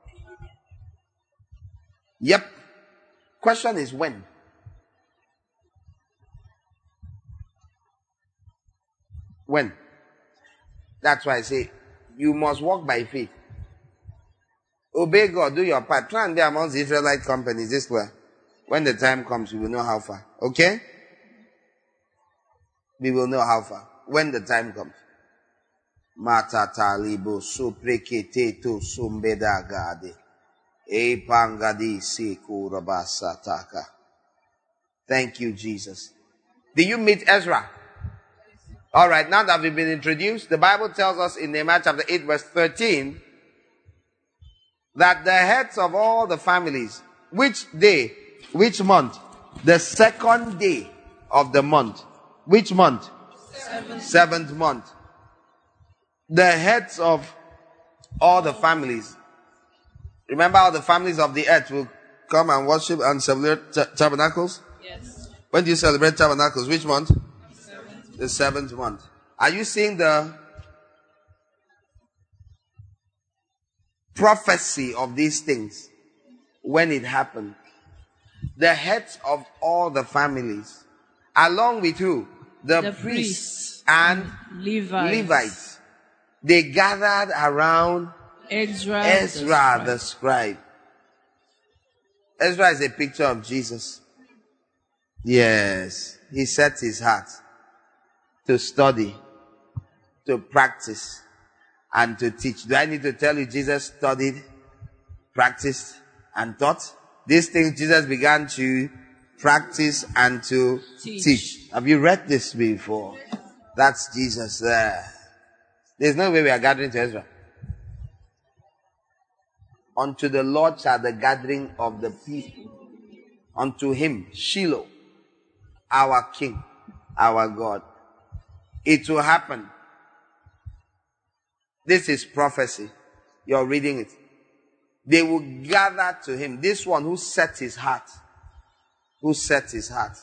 Yep. Question is when? When? That's why I say you must walk by faith. Obey God, do your part. Try and be amongst the Israelite companies this way. When the time comes, we will know how far. Okay? We will know how far. When the time comes. Mata talibo suprekete to sumbeda gade. E pangadi siku rabasataka. Thank you, Jesus. Did you meet Ezra? All right, now that we've been introduced, the Bible tells us in Nehemiah chapter eight verse thirteen that the heads of all the families, which day, which month? The second day of the month. Which month? Seventh. Seventh month. The heads of all the families. Remember how the families of the earth will come and worship and celebrate t- tabernacles? Yes. When do you celebrate tabernacles? Which month? Seventh. The seventh month. Are you seeing the prophecy of these things when it happened? The heads of all the families, along with who? The, The priests, priests and Levites. Levites. They gathered around Ezra. Ezra the the scribe. Ezra is a picture of Jesus. Yes. He set his heart to study, to practice, and to teach. Do I need to tell you Jesus studied, practiced, and taught? These things Jesus began to practice and to teach. Teach. Have you read this before? That's Jesus there. There's no way we are gathering to Ezra. Unto the Lord shall the gathering of the people. Unto him, Shiloh, our King, our God. It will happen. This is prophecy. You're reading it. They will gather to him. This one who set his heart. Who set his heart.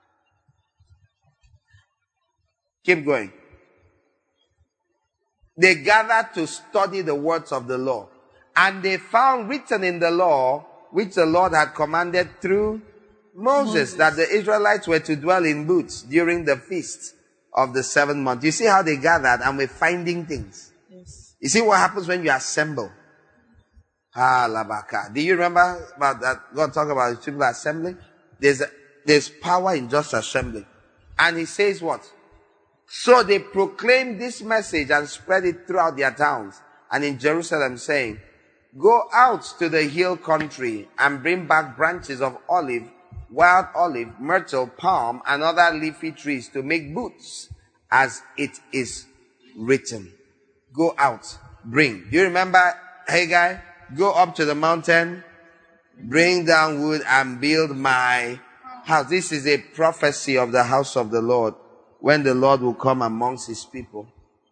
Keep going. They gathered to study the words of the law. And they found written in the law, which the Lord had commanded through Moses, Moses, that the Israelites were to dwell in booths during the feast of the seventh month. You see how they gathered and were finding things. Yes. You see what happens when you assemble. Ah, labaka. Do you remember about that? God talked about people assembling. There's a, there's power in just assembling. And he says what? So they proclaimed this message and spread it throughout their towns and in Jerusalem, saying, go out to the hill country and bring back branches of olive, wild olive, myrtle, palm, and other leafy trees to make booths, as it is written. Go out, bring. Do you remember Haggai? Go up to the mountain, bring down wood, and build my house. This is a prophecy of the house of the Lord, when the Lord will come amongst his people.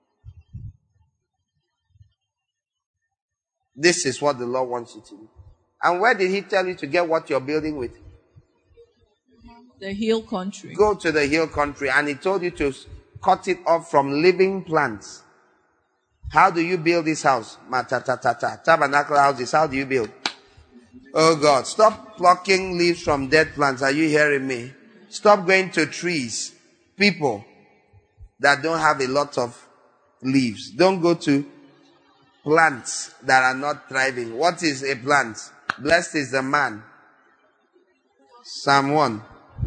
This is what the Lord wants you to do. And where did he tell you to get what you're building with? The hill country. Go to the hill country. And he told you to cut it off from living plants. How do you build this house? Matatatata. Tabernacle houses. How do you build? Oh God, stop plucking leaves from dead plants. Are you hearing me? Stop going to trees. People that don't have a lot of leaves. Don't go to plants that are not thriving. What is a plant? Blessed is the man. Psalm one.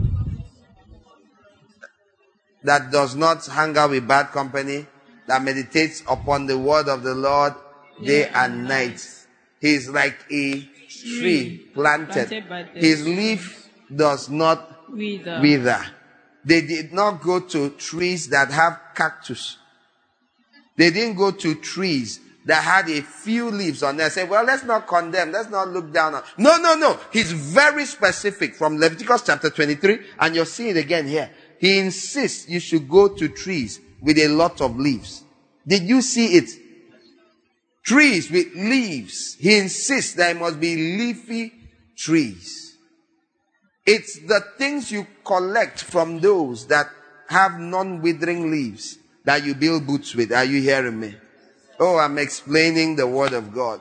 That does not hang out with bad company. That meditates upon the word of the Lord day and night. He is like a tree planted. His leaf does not wither. wither. They did not go to trees that have cactus. They didn't go to trees that had a few leaves on there. Say, well, let's not condemn. Let's not look down on. No, no, no. He's very specific from Leviticus chapter twenty-three. And you'll see it again here. He insists you should go to trees with a lot of leaves. Did you see it? Trees with leaves. He insists there must be leafy trees. It's the things you collect from those that have non-withering leaves that you build boots with. Are you hearing me? Oh, I'm explaining the word of God.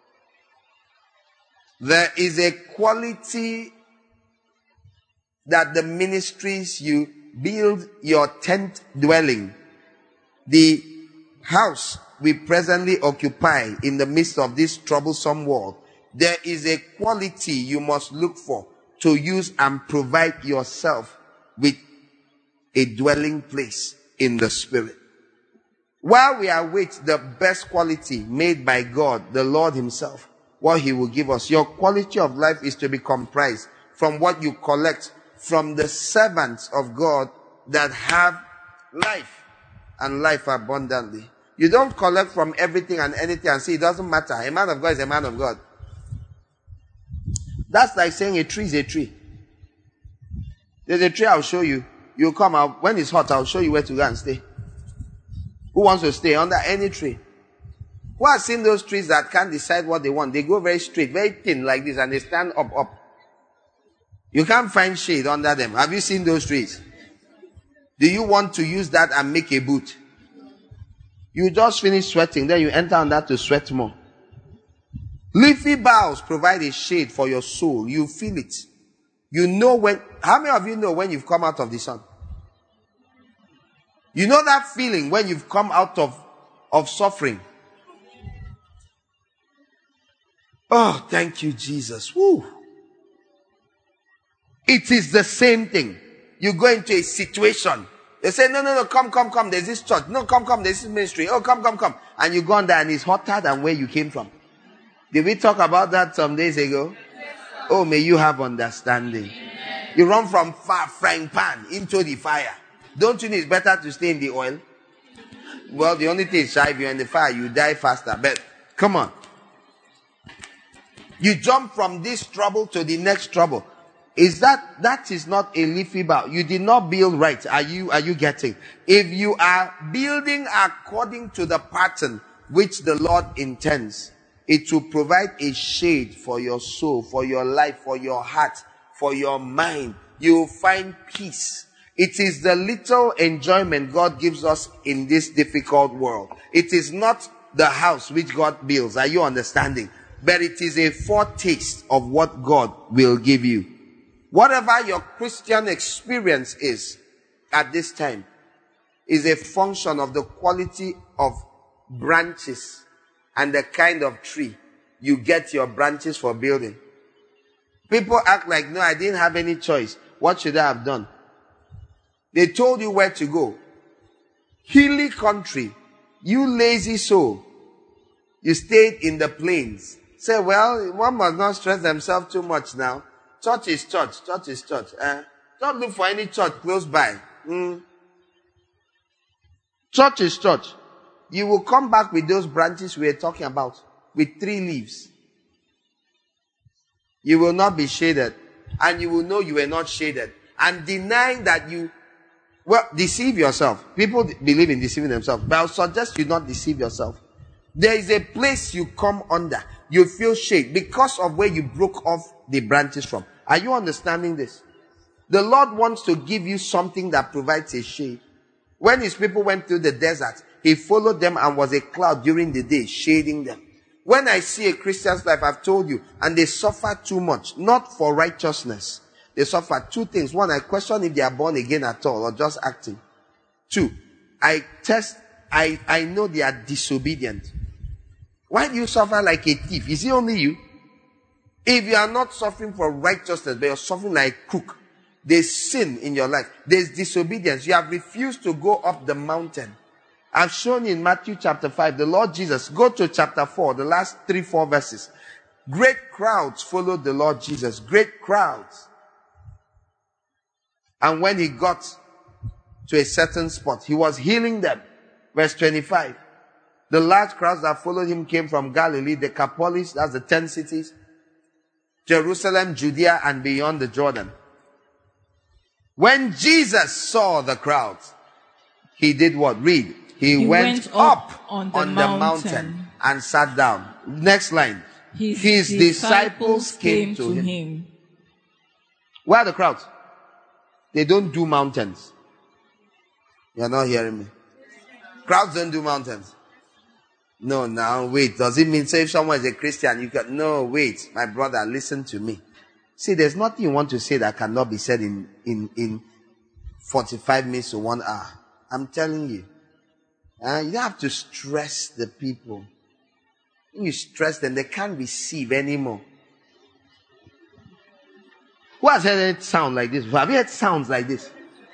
There is a quality that the ministries you build, your tent dwelling, the house we presently occupy in the midst of this troublesome world, there is a quality you must look for to use and provide yourself with a dwelling place in the Spirit. While we await the best quality made by God, the Lord himself, what he will give us, your quality of life is to be comprised from what you collect from the servants of God that have life and life abundantly. You don't collect from everything and anything and say it doesn't matter. A man of God is a man of God. That's like saying a tree is a tree. There's a tree I'll show you. You come out. When it's hot, I'll show you where to go and stay. Who wants to stay under any tree? Who has seen those trees that can't decide what they want? They go very straight, very thin like this, and they stand up, up. You can't find shade under them. Have you seen those trees? Do you want to use that and make a boot? You just finish sweating, then you enter on that to sweat more. Leafy boughs provide a shade for your soul. You feel it. You know when, how many of you know when you've come out of the sun? You know that feeling when you've come out of, of suffering. Oh, thank you, Jesus. Woo. It is the same thing. You go into a situation. They say, no, no, no, come, come, come. There's this church. No, come, come. There's this ministry. Oh, come, come, come. And you go on there and it's hotter than where you came from. Did we talk about that some days ago? Oh, may you have understanding. You run from far frying pan into the fire. Don't you know it's better to stay in the oil? Well, the only thing is, if you're in the fire, you die faster. But come on. You jump from this trouble to the next trouble. Is that, that is not a leafy bough. You did not build right. Are you, are you getting? If you are building according to the pattern which the Lord intends, it will provide a shade for your soul, for your life, for your heart, for your mind. You will find peace. It is the little enjoyment God gives us in this difficult world. It is not the house which God builds. Are you understanding? But it is a foretaste of what God will give you. Whatever your Christian experience is at this time is a function of the quality of branches and the kind of tree you get your branches for building. People act like, no, I didn't have any choice. What should I have done? They told you where to go. Hilly country. You lazy soul. You stayed in the plains. Say, well, one must not stress themselves too much now. Church is church. Church is church. Eh? Don't look for any church close by. Mm. Church is church. You will come back with those branches we are talking about. With three leaves. You will not be shaded. And you will know you were not shaded. And denying that you, well, deceive yourself. People believe in deceiving themselves. But I'll suggest you not deceive yourself. There is a place you come under. You feel shade because of where you broke off the branches from. Are you understanding this? The Lord wants to give you something that provides a shade. When his people went through the desert, he followed them and was a cloud during the day, shading them. When I see a Christian's life, I've told you, and they suffer too much, not for righteousness. They suffer two things. One, I question if they are born again at all or just acting. Two, I test, I, I know they are disobedient. Why do you suffer like a thief? Is it only you? If you are not suffering for righteousness, but you're suffering like a crook, there's sin in your life. There's disobedience. You have refused to go up the mountain. I've shown you in Matthew chapter five, the Lord Jesus, go to chapter four, the last three, four verses. Great crowds followed the Lord Jesus. Great crowds. And when he got to a certain spot, he was healing them. Verse twenty-five. The large crowds that followed him came from Galilee, Decapolis, that's the ten cities, Jerusalem, Judea, and beyond the Jordan. When Jesus saw the crowds, he did what? Read. He, He went, went up, up on the on the mountain. mountain and sat down. Next line. His, His disciples came to him. him. Where are the crowds? They don't do mountains. You're not hearing me. Crowds don't do mountains. No, now, wait. Does it mean, so if someone is a Christian, you can, no, wait. My brother, listen to me. See, there's nothing you want to say that cannot be said in, in, in forty-five minutes to one hour. I'm telling you. Uh, you don't have to stress the people. When you stress them, they can't receive anymore. Who has heard it sound like this? Have you heard sounds like this?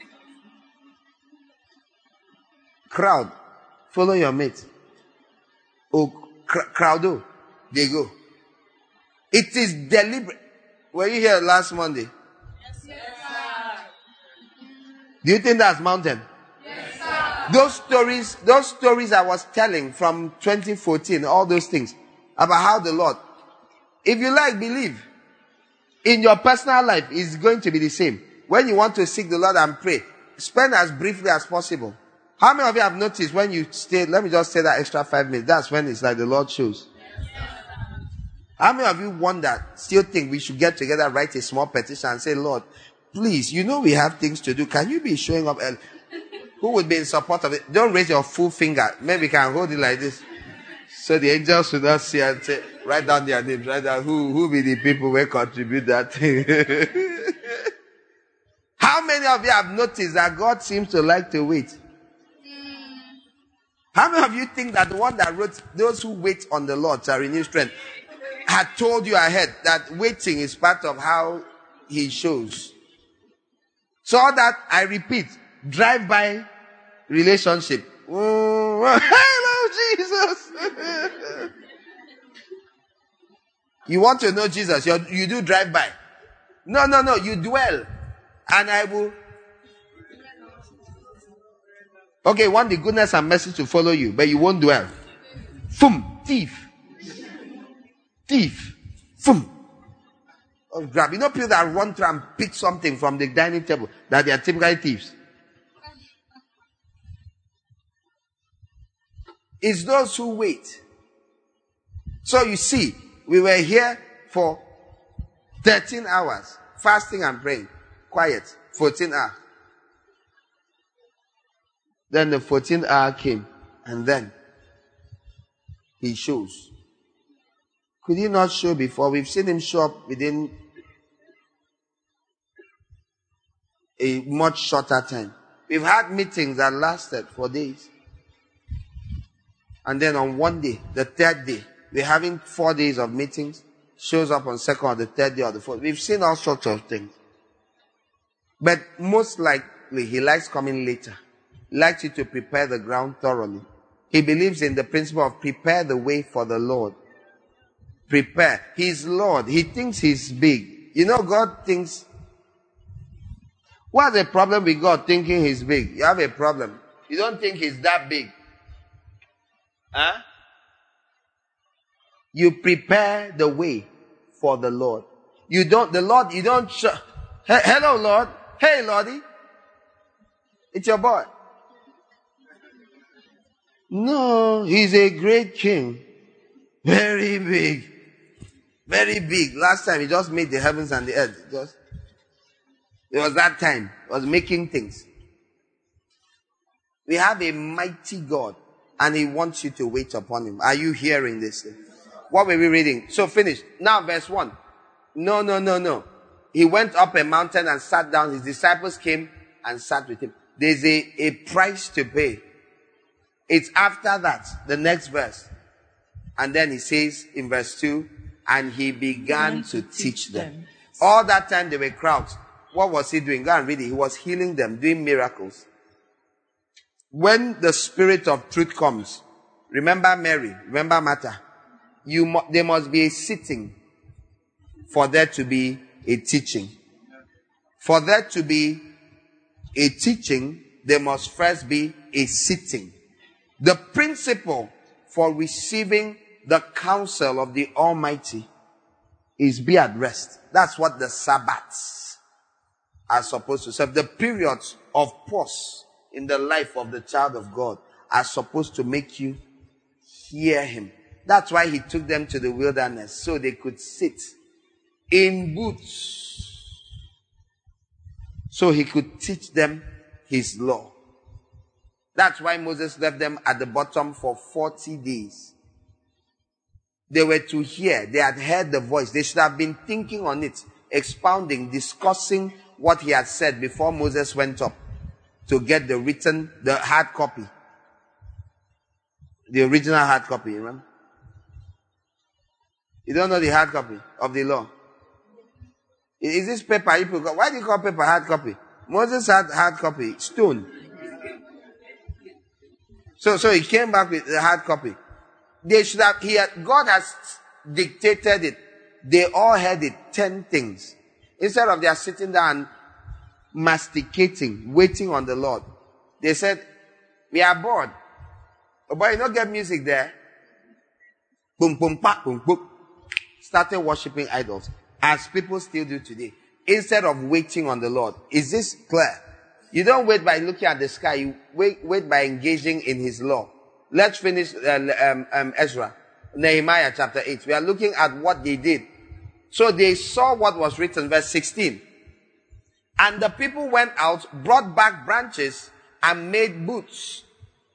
Crowd, follow your mate. Oh, cr- crowdo, they go. It is deliberate. Were you here last Monday? Yes, sir. Do you think that's mountain? Yes, sir. Those stories, those stories I was telling from twenty fourteen, all those things about how the Lord, if you like, believe. In your personal life, it's going to be the same. When you want to seek the Lord and pray, spend as briefly as possible. How many of you have noticed when you stay, let me just say that extra five minutes, that's when it's like the Lord shows. How many of you wonder, still think we should get together, write a small petition and say, Lord, please, you know we have things to do. Can you be showing up early? Who would be in support of it? Don't raise your full finger. Maybe you can hold it like this. So the angels should not see and say, write down their names, write down who, who be the people who contribute that thing. How many of you have noticed that God seems to like to wait? How many of you think that the one that wrote, those who wait on the Lord shall renew strength, had told you ahead that waiting is part of how he shows? So that, I repeat, drive-by relationship. Oh, hello, Jesus. You want to know Jesus, you you do drive-by. No, no, no, you dwell. And I will... Okay, want the goodness and mercy to follow you, but you won't dwell. Fum, thief. Thief. Fum. Oh, grab. You know people that run through and pick something from the dining table, that they are typically thieves. It's those who wait. So you see, we were here for thirteen hours, fasting and praying. Quiet. fourteen hours. Then the fourteenth hour came, and then he shows. Could he not show before? We've seen him show up within a much shorter time. We've had meetings that lasted for days. And then on one day, the third day, we're having four days of meetings, shows up on second or the third day or the fourth. We've seen all sorts of things. But most likely, he likes coming later. He likes you to prepare the ground thoroughly. He believes in the principle of prepare the way for the Lord. Prepare. He's Lord. He thinks he's big. You know, God thinks... What's the problem with God thinking he's big? You have a problem. You don't think he's that big. Huh? You prepare the way for the Lord. You don't, the Lord, you don't... Sh- hey, hello, Lord. Hey, Lordy. It's your boy. No, he's a great king. Very big. Very big. Last time he just made the heavens and the earth. Just, it was that time. He was making things. We have a mighty God, and he wants you to wait upon him. Are you hearing this? What were we reading? So finish. Now verse one. No, no, no, no. He went up a mountain and sat down. His disciples came and sat with him. There's a, a price to pay. It's after that, the next verse. And then he says in verse two, and he began to, to teach, teach them. them. All that time they were crowds. What was he doing? Go and read it. He was healing them, doing miracles. When the Spirit of truth comes, remember Mary, remember Martha. You mu- there must be a sitting for there to be a teaching. For there to be a teaching, there must first be a sitting. The principle for receiving the counsel of the Almighty is be at rest. That's what the Sabbaths are supposed to serve. The periods of pause in the life of the child of God are supposed to make you hear him. That's why he took them to the wilderness, so they could sit in booths, so he could teach them his law. That's why Moses left them at the bottom for forty days. They were to hear. They had heard the voice. They should have been thinking on it, expounding, discussing what he had said before Moses went up to get the written, the hard copy. The original hard copy, remember? You don't know the hard copy of the law? Is this paper you put? Why do you call paper hard copy? Moses had hard copy, stone. So, so he came back with the hard copy. They should have, he had, God has dictated it. They all heard it, ten things. Instead of their sitting down masticating, waiting on the Lord, they said, we are bored. Oh boy, you don't get music there. Boom, boom, pa, boom, boom. Started worshipping idols, as people still do today, instead of waiting on the Lord. Is this clear? You don't wait by looking at the sky. You wait, wait by engaging in His law. Let's finish uh, um, um, Ezra, Nehemiah chapter eight. We are looking at what they did. So they saw what was written, verse sixteen. And the people went out, brought back branches, and made booths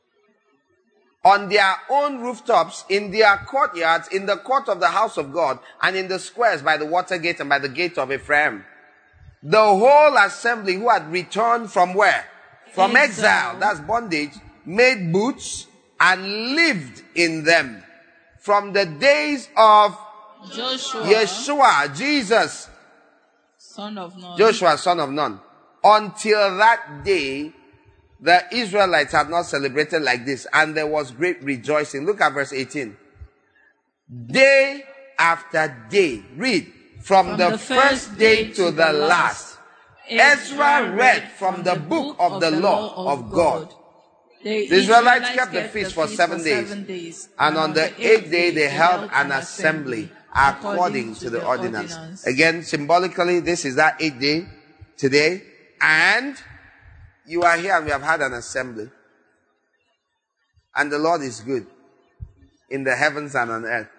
on their own rooftops, in their courtyards, in the court of the house of God, and in the squares by the water gate and by the gate of Ephraim. The whole assembly who had returned from where? From exile, exile that's bondage, made booths and lived in them. From the days of Joshua, Yeshua, Jesus, son of Nun, Joshua, son of Nun, until that day, the Israelites had not celebrated like this, and there was great rejoicing. Look at verse eighteen. Day after day, read, from, from the, the first day, day to, to the last, Ezra read from the book of the law of God. The Israelites kept the feast for seven days, and on the eighth day they held an assembly according to the ordinance. Again, symbolically, this is that eighth day today, and you are here and we have had an assembly. And the Lord is good in the heavens and on earth.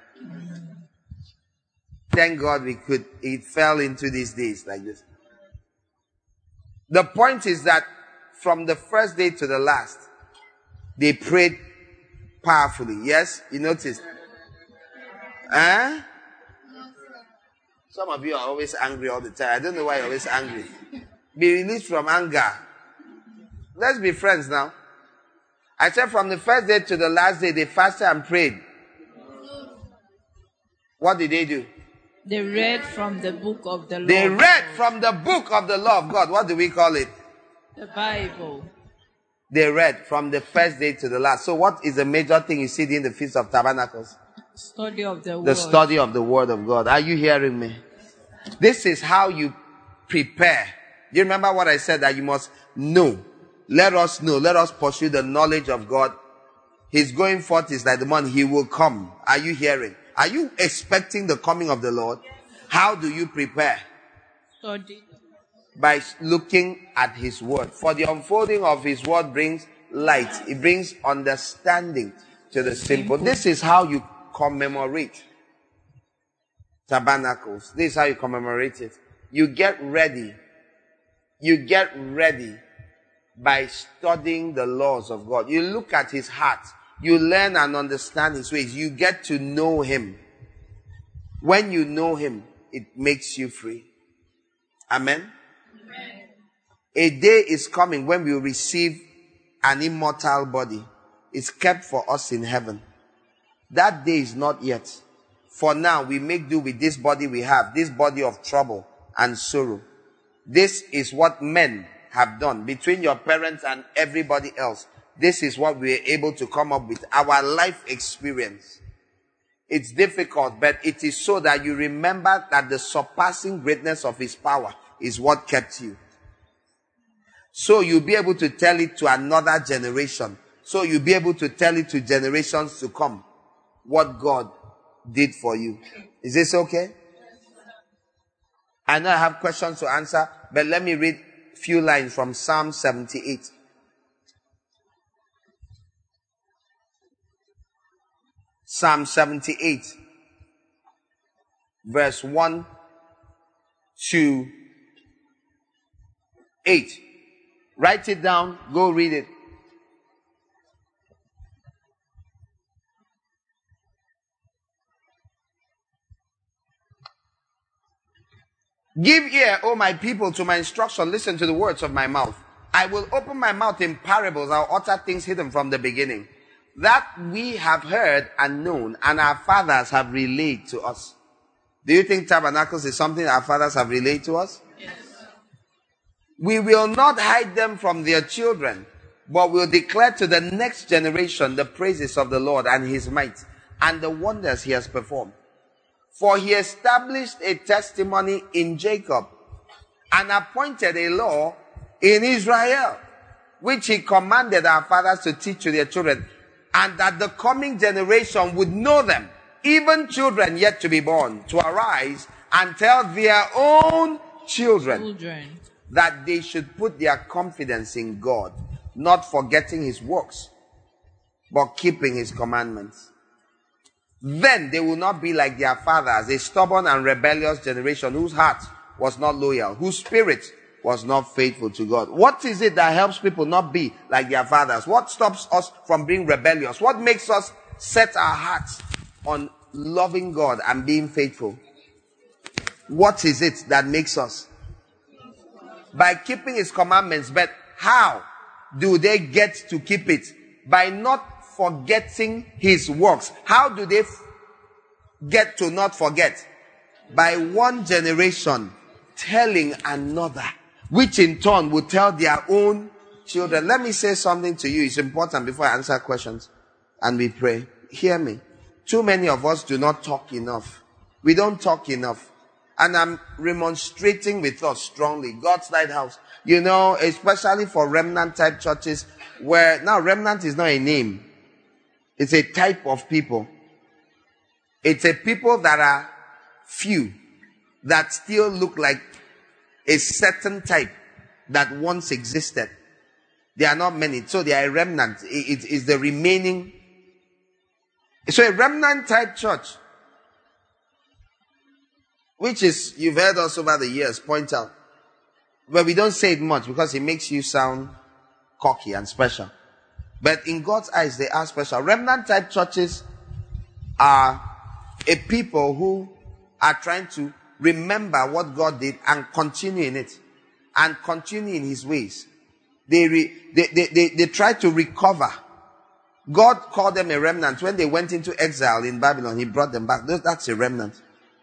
Thank God we could, it fell into these days like this. The point is that from the first day to the last, they prayed powerfully. Yes? You noticed? Huh? Some of you are always angry all the time. I don't know why you're always angry. Be released from anger. Let's be friends now. I said from the first day to the last day, they fasted and prayed. What did they do? They read from the book of the law. They read from the book of the law of God. What do we call it? The Bible. They read from the first day to the last. So what is the major thing you see in the Feast of Tabernacles? Study of the word. The study of the word of God. Are you hearing me? This is how you prepare. Do you remember what I said, that you must know? Let us know. Let us pursue the knowledge of God. His going forth is like the one, He will come. Are you hearing? Are you expecting the coming of the Lord? How do you prepare? Study. By looking at His word. For the unfolding of His word brings light. It brings understanding to the simple. This is how you commemorate tabernacles. This is how you commemorate it. You get ready. You get ready by studying the laws of God. You look at His heart. You learn and understand His ways. You get to know Him. When you know Him, it makes you free. Amen? Amen. A day is coming when we will receive an immortal body. It's kept for us in heaven. That day is not yet. For now, we make do with this body we have, this body of trouble and sorrow. This is what men have done between your parents and everybody else. This is what we are able to come up with, our life experience. It's difficult, but it is so that you remember that the surpassing greatness of His power is what kept you. So you'll be able to tell it to another generation. So you'll be able to tell it to generations to come what God did for you. Is this okay? I know I have questions to answer, but let me read a few lines from Psalm seventy-eight. Psalm seventy-eight, verse one to eight. Write it down, go read it. Give ear, O my people, to my instruction. Listen to the words of my mouth. I will open my mouth in parables. I'll utter things hidden from the beginning, that we have heard and known, and our fathers have relayed to us. Do you think tabernacles is something our fathers have relayed to us? Yes. We will not hide them from their children, but will declare to the next generation the praises of the Lord and his might, and the wonders he has performed. For he established a testimony in Jacob, and appointed a law in Israel, which he commanded our fathers to teach to their children, and that the coming generation would know them, even children yet to be born, to arise and tell their own children, Children. that they should put their confidence in God, not forgetting his works, but keeping his commandments. Then they will not be like their fathers, a stubborn and rebellious generation whose heart was not loyal, whose spirit was not faithful to God. What is it that helps people not be like their fathers? What stops us from being rebellious? What makes us set our hearts on loving God and being faithful? What is it that makes us? By keeping his commandments. But how do they get to keep it? By not forgetting his works. How do they f- get to not forget? By one generation telling another, which in turn will tell their own children. Let me say something to you. It's important before I answer questions and we pray. Hear me. Too many of us do not talk enough. We don't talk enough. And I'm remonstrating with us strongly. God's Lighthouse. You know, especially for remnant type churches where, now remnant is not a name. It's a type of people. It's a people that are few, that still look like a certain type that once existed. They are not many. So they are a remnant. It is the remaining. So a remnant type church, which is, you've heard us over the years point out, but we don't say it much because it makes you sound cocky and special. But in God's eyes, they are special. Remnant type churches are a people who are trying to remember what God did and continue in it. And continue in his ways. They, re, they, they, they, they try to recover. God called them a remnant. When they went into exile in Babylon, he brought them back. That's a remnant.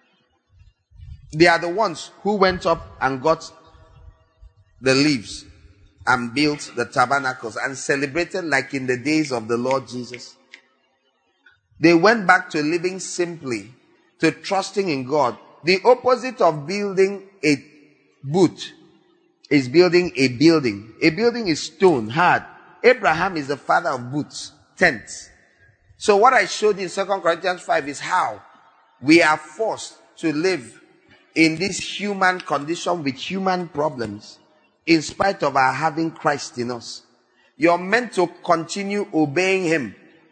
They are the ones who went up and got the leaves and built the tabernacles and celebrated like in the days of the Lord Jesus. They went back to living simply, to trusting in God. The opposite of building a boot is building a building. A building is stone, hard. Abraham is the father of boots, tents. So what I showed you in Second Corinthians five is how we are forced to live in this human condition with human problems, in spite of our having Christ in us. You're meant to continue obeying him,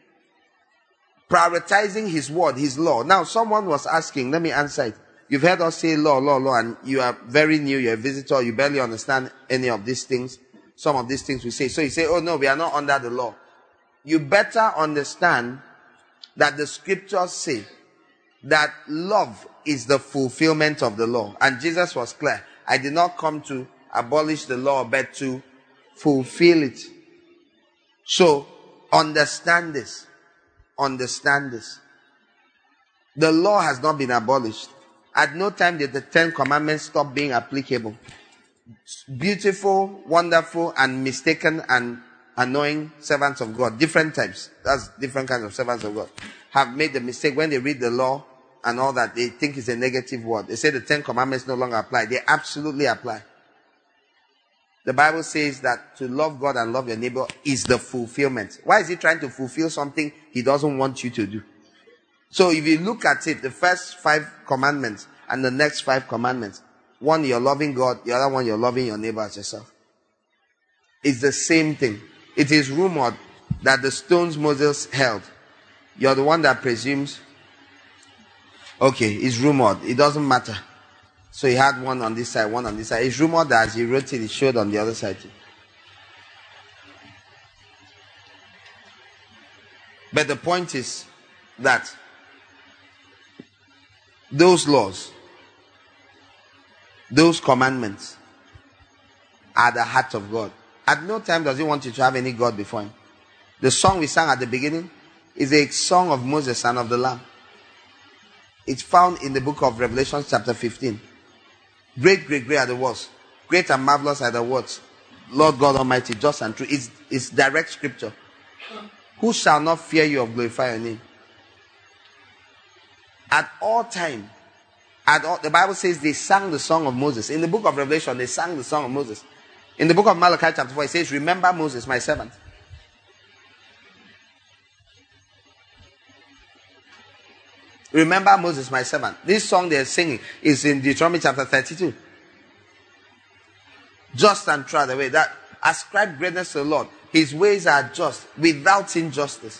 prioritizing his word, his law. Now, someone was asking, let me answer it. You've heard us say law, law, law, and you are very new, you're a visitor, you barely understand any of these things. Some of these things we say. So you say, oh no, we are not under the law. You better understand that the scriptures say that love is the fulfillment of the law. And Jesus was clear. I did not come to abolish the law, but to fulfill it. So, understand this. Understand this. The law has not been abolished. At no time did the Ten Commandments stop being applicable. Beautiful, wonderful, and mistaken and annoying servants of God, different types, that's different kinds of servants of God, have made the mistake when they read the law and all that, they think it's a negative word. They say the Ten Commandments no longer apply. They absolutely apply. The Bible says that to love God and love your neighbor is the fulfillment. Why is he trying to fulfill something he doesn't want you to do? So if you look at it, the first five commandments and the next five commandments, one you're loving God, the other one you're loving your neighbor as yourself. It's the same thing. It is rumored that the stones Moses held, you're the one that presumes, okay, it's rumored, it doesn't matter. So he had one on this side, one on this side. It's rumored that as he wrote it, it showed on the other side too. But the point is that those laws, Those commandments are the heart of God. At no time does he want you to have any God before him. The song we sang at the beginning is a song of Moses and of the Lamb. It's found in the book of Revelation chapter fifteen. Great, great, great are the words. Great and marvelous are the words. Lord God Almighty, just and true. It's, it's direct scripture. Who shall not fear you or glorify your name? At all time, at all, the Bible says they sang the song of Moses. In the book of Revelation, they sang the song of Moses. In the book of Malachi chapter four, it says, remember Moses, my servant. Remember Moses, my servant. This song they're singing is in Deuteronomy chapter thirty-two. Just and true are the way. That ascribe greatness to the Lord. His ways are just, without injustice.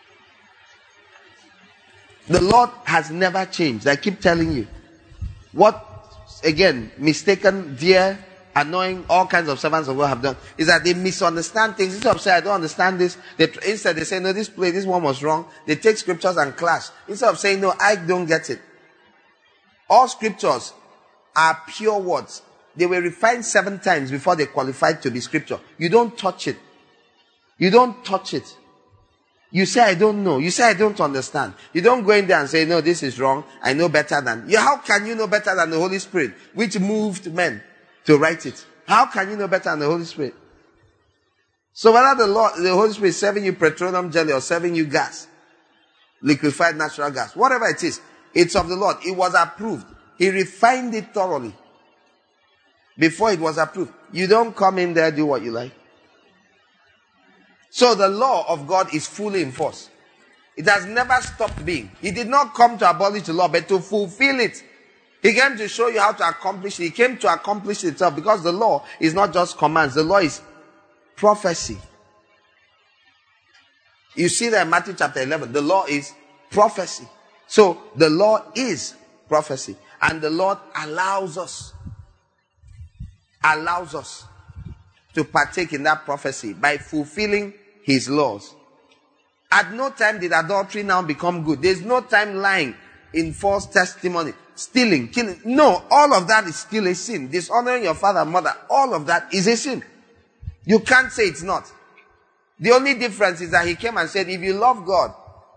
The Lord has never changed. I keep telling you. What, again, mistaken, dear, annoying, all kinds of servants of God have done is that they misunderstand things. Instead of saying, I don't understand this, they, instead they say, no, this play, this one was wrong. They take scriptures and clash. Instead of saying, no, I don't get it. All scriptures are pure words. They were refined seven times before they qualified to be scripture. You don't touch it. You don't touch it. You say, I don't know. You say, I don't understand. You don't go in there and say, no, this is wrong. I know better than you. How can you know better than the Holy Spirit, which moved men to write it? How can you know better than the Holy Spirit? So whether the Lord, the Holy Spirit is serving you petroleum jelly or serving you gas, liquefied natural gas, whatever it is, it's of the Lord. It was approved. He refined it thoroughly before it was approved. You don't come in there, do what you like. So the law of God is fully in force. It has never stopped being. He did not come to abolish the law, but to fulfill it. He came to show you how to accomplish it. He came to accomplish it itself, because the law is not just commands. The law is prophecy. You see that in Matthew chapter eleven. The law is prophecy. So the law is prophecy. And the Lord allows us, allows us to partake in that prophecy by fulfilling his laws. At no time did adultery now become good. There's no time lying in false testimony, stealing, killing. No, all of that is still a sin. Dishonoring your father and mother, all of that is a sin. You can't say it's not. The only difference is that he came and said, if you love God,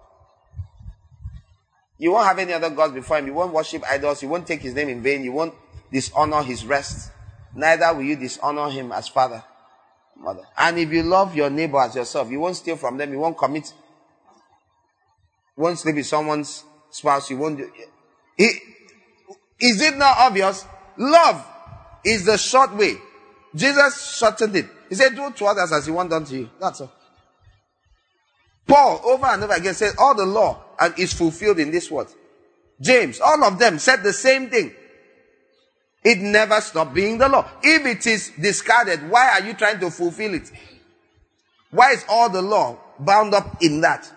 you won't have any other gods before him. You won't worship idols. You won't take his name in vain. You won't dishonor his rest. Neither will you dishonor him as father, mother. And if you love your neighbor as yourself, you won't steal from them. You won't commit. You won't sleep with someone's spouse. You won't do. It, is it not obvious? Love is the short way. Jesus shortened it. He said, do to others as you want done to you. That's all. Paul, over and over again, said, all the law and is fulfilled in this word. James, all of them said the same thing. It never stopped being the law. If it is discarded, why are you trying to fulfill it? Why is all the law bound up in that?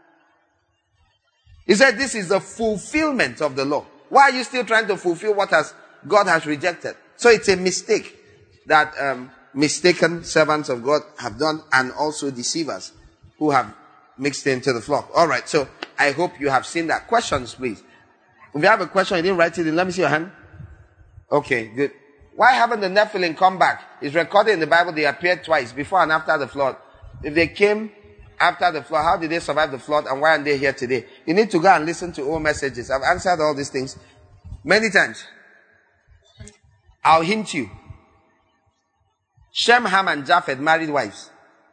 He said this is the fulfillment of the law. Why are you still trying to fulfill what has God has rejected? So it's a mistake that um, mistaken servants of God have done, and also deceivers who have mixed into the flock. All right, so I hope you have seen that. Questions, please. If you have a question, you didn't write it in, let me see your hand. Okay, good. Why haven't the Nephilim come back? It's recorded in the Bible they appeared twice, before and after the flood. If they came after the flood, how did they survive the flood, and why aren't they here today? You need to go and listen to old messages. I've answered all these things many times. I'll hint you. Shem, Ham, and Japheth married wives.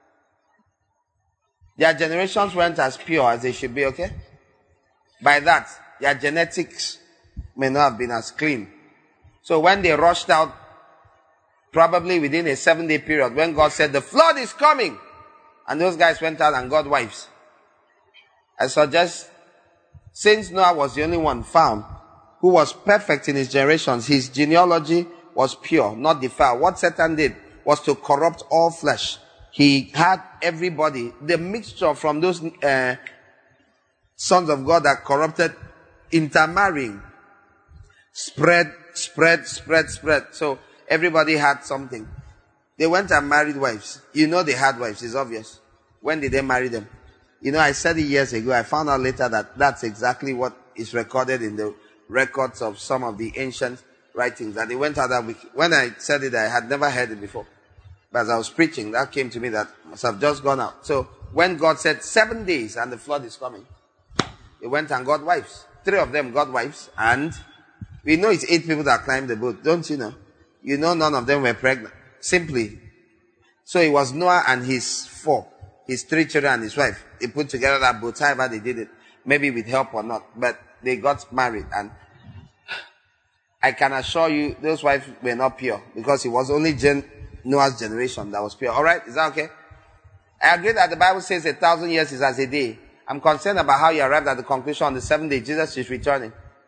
Their generations weren't as pure as they should be, okay? By that, their genetics may not have been as clean. So when they rushed out, probably within a seven-day period, when God said, the flood is coming, and those guys went out and got wives. I suggest, since Noah was the only one found who was perfect in his generations, his genealogy was pure, not defiled. What Satan did was to corrupt all flesh. He had everybody, the mixture from those uh, sons of God that corrupted, intermarrying, spread, spread, spread, spread. So everybody had something. They went and married wives. You know they had wives, it's obvious. When did they marry them? You know, I said it years ago. I found out later that that's exactly what is recorded in the records of some of the ancient writings, and it went out that week. When I said it, I had never heard it before. But as I was preaching, that came to me that must have just gone out. So when God said seven days and the flood is coming, he went and got wives. Three of them got wives, and we know it's eight people that climbed the boat. Don't you know? You know none of them were pregnant. Simply. So it was Noah and his four, his three children and his wife. They put together that boat, however they did it. Maybe with help or not. But they got married, and I can assure you those wives were not pure, because it was only gen- Noah's generation that was pure. Alright? Is that okay? I agree that the Bible says a thousand years is as a day. I'm concerned about how you arrived at the conclusion on the seventh day Jesus is returning.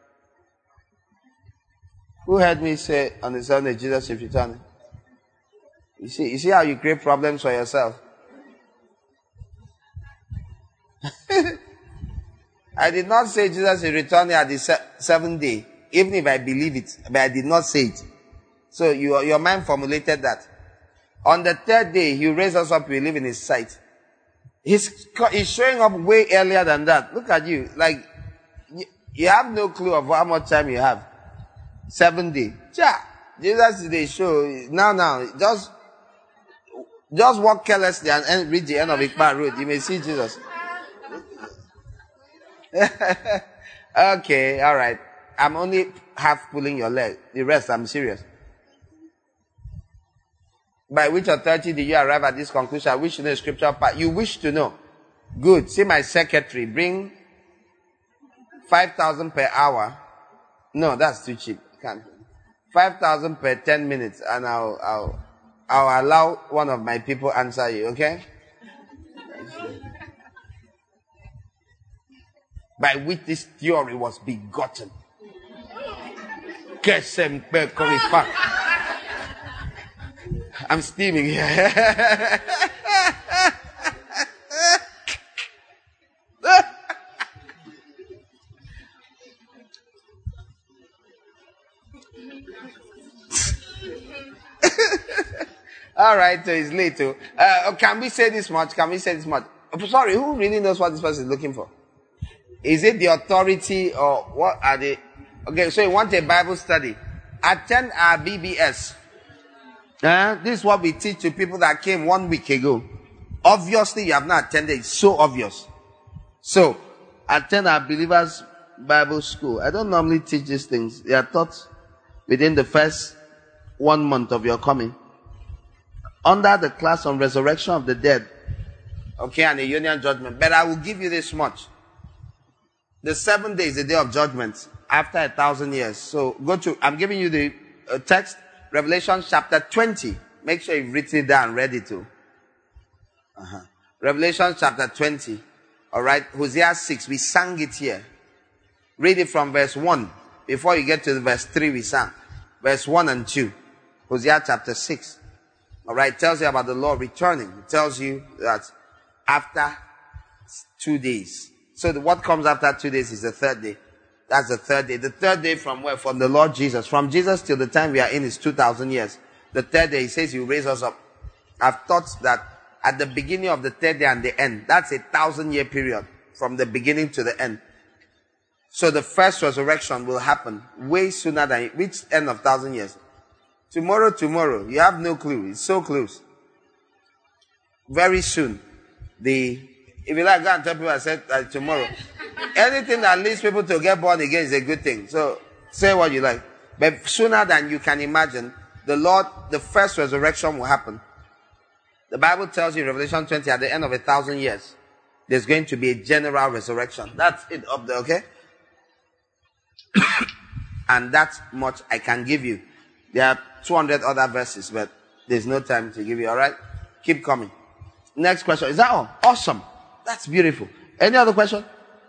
Who heard me say on the seventh day Jesus is returning? You see, you see how you create problems for yourself? I did not say Jesus is returning at the se- seventh day, even if I believe it, but I did not say it. So you, your mind formulated that. On the third day, he raised us up, we live in his sight. He's, he's showing up way earlier than that. Look at you. Like, you, you have no clue of how much time you have. Seven day. Yeah. Jesus is the show. Now, now, just, just walk carelessly and end, reach the end of Ikpa Road. You may see Jesus. Okay, alright. I'm only half pulling your leg. The rest, I'm serious. By which authority did you arrive at this conclusion? I wish to know the scriptural part. You wish to know. Good. See my secretary. Bring five thousand per hour. No, that's too cheap. Can't. five thousand per ten minutes, and I'll, I'll, I'll allow one of my people answer you, okay? By which this theory was begotten. I'm steaming here. All right, so it's late too. Uh, can we say this much? Can we say this much? Oh, sorry, who really knows what this person is looking for? Is it the authority or what are they? Okay, so you want a Bible study. Attend our B B S. Uh, this is what we teach to people that came one week ago. Obviously, you have not attended. It's so obvious. So, attend our Believers Bible School. I don't normally teach these things. They are taught within the first one month of your coming. Under the class on resurrection of the dead. Okay, and a union judgment. But I will give you this much. The seventh day is the day of judgment after a thousand years. So go to, I'm giving you the uh, text, Revelation chapter twenty. Make sure you've written it down, ready to. Uh-huh. Revelation chapter twenty. Alright, Hosea six. We sang it here. Read it from verse one. Before you get to the verse three, we sang. Verse one and two. Hosea chapter six. Alright, it tells you about the Lord returning. It tells you that after two days. So the, what comes after two days is the third day. That's the third day. The third day from where? From the Lord Jesus. From Jesus till the time we are in is two thousand years. The third day, he says he will raise us up. I've thought that at the beginning of the third day and the end, that's a thousand year period. From the beginning to the end. So the first resurrection will happen way sooner than, which end of thousand years? Tomorrow, tomorrow. You have no clue. It's so close. Very soon. The, if you like, go and tell people I said uh, tomorrow. Anything that leads people to get born again is a good thing. So, say what you like. But sooner than you can imagine, the Lord, the first resurrection will happen. The Bible tells you in Revelation twenty, at the end of a thousand years, there's going to be a general resurrection. That's it up there, okay? And that much I can give you. There are two hundred other verses, but there's no time to give you, alright? Keep coming. Next question. Is that all? Awesome. That's beautiful. Any other question?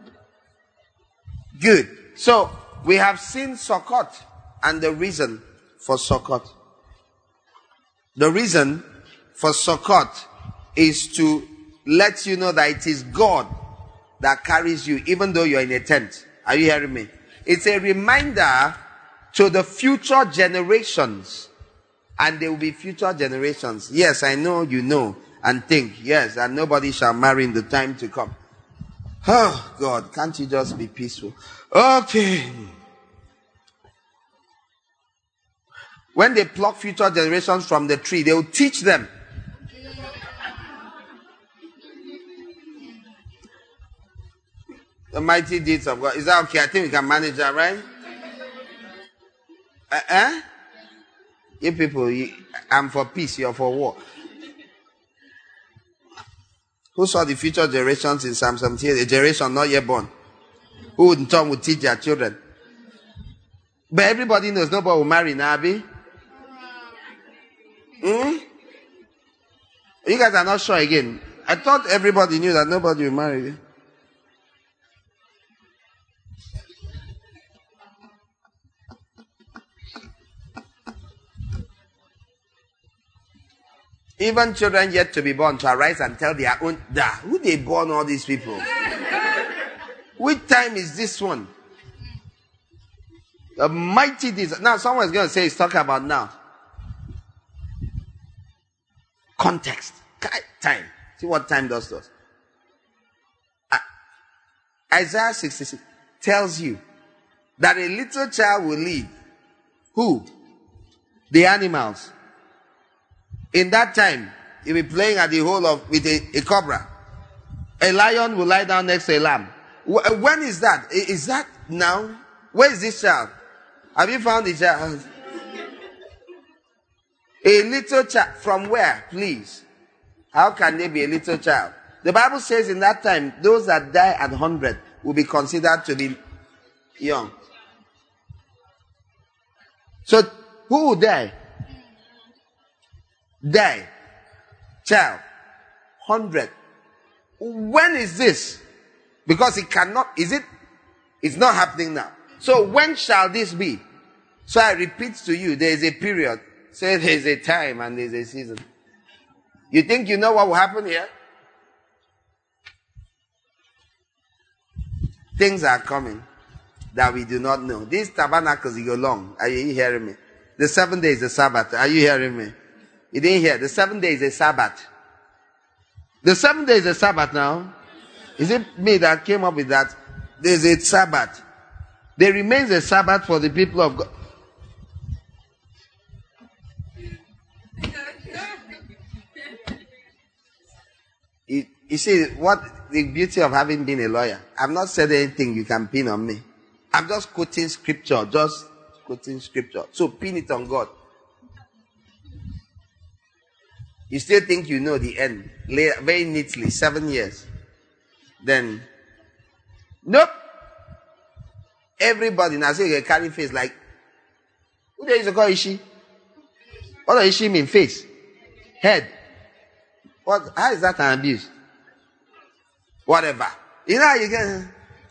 Good. So, we have seen Sukkot and the reason for Sukkot. The reason for Sukkot is to let you know that it is God that carries you, even though you're in a tent. Are you hearing me? It's a reminder to the future generations. And there will be future generations. Yes, I know you know and think, yes, and nobody shall marry in the time to come. Oh, God, can't you just be peaceful? Okay. When they pluck future generations from the tree, they will teach them. The mighty deeds of God. Is that okay? I think we can manage that, right? Uh, eh? You people, you, I'm for peace, you're for war. Who saw the future generations in Psalm seventy-eight? A generation not yet born. Who in turn would teach their children? But everybody knows nobody will marry Nabi. Hmm? You guys are not sure again. I thought everybody knew that nobody will marry. Even children yet to be born to arise and tell their own, da, who they born all these people? Which time is this one? The mighty deeds. Now someone's going to say he's talking about now. Context. Time. See what time does to us. Isaiah sixty-six tells you that a little child will lead. Who? The animals. In that time, he'll be playing at the hole of with a, a cobra. A lion will lie down next to a lamb. When is that? Is that now? Where is this child? Have you found the child? A little child. From where, please? How can they be a little child? The Bible says in that time, those that die at one hundred will be considered to be young. So, who will die? Die. Child. Hundred. When is this? Because it cannot, is it? It's not happening now. So when shall this be? So I repeat to you, there is a period. Say there is a time and there is a season. You think you know what will happen here? Things are coming that we do not know. These tabernacles go long. Are you hearing me? The seventh day is the Sabbath. Are you hearing me? You didn't hear. The seventh day is a Sabbath. The seventh day is a Sabbath now. Is it me that came up with that? There's a Sabbath. There remains a Sabbath for the people of God. You, you see, what the beauty of having been a lawyer, I've not said anything you can pin on me. I'm just quoting scripture, just quoting scripture. So pin it on God. You still think you know the end. Very neatly, seven years. Then, nope. Everybody now say you carry face like, who there is to call Ishi? What does Ishi mean? Face? Head? What? How is that an abuse? Whatever. You know how you get.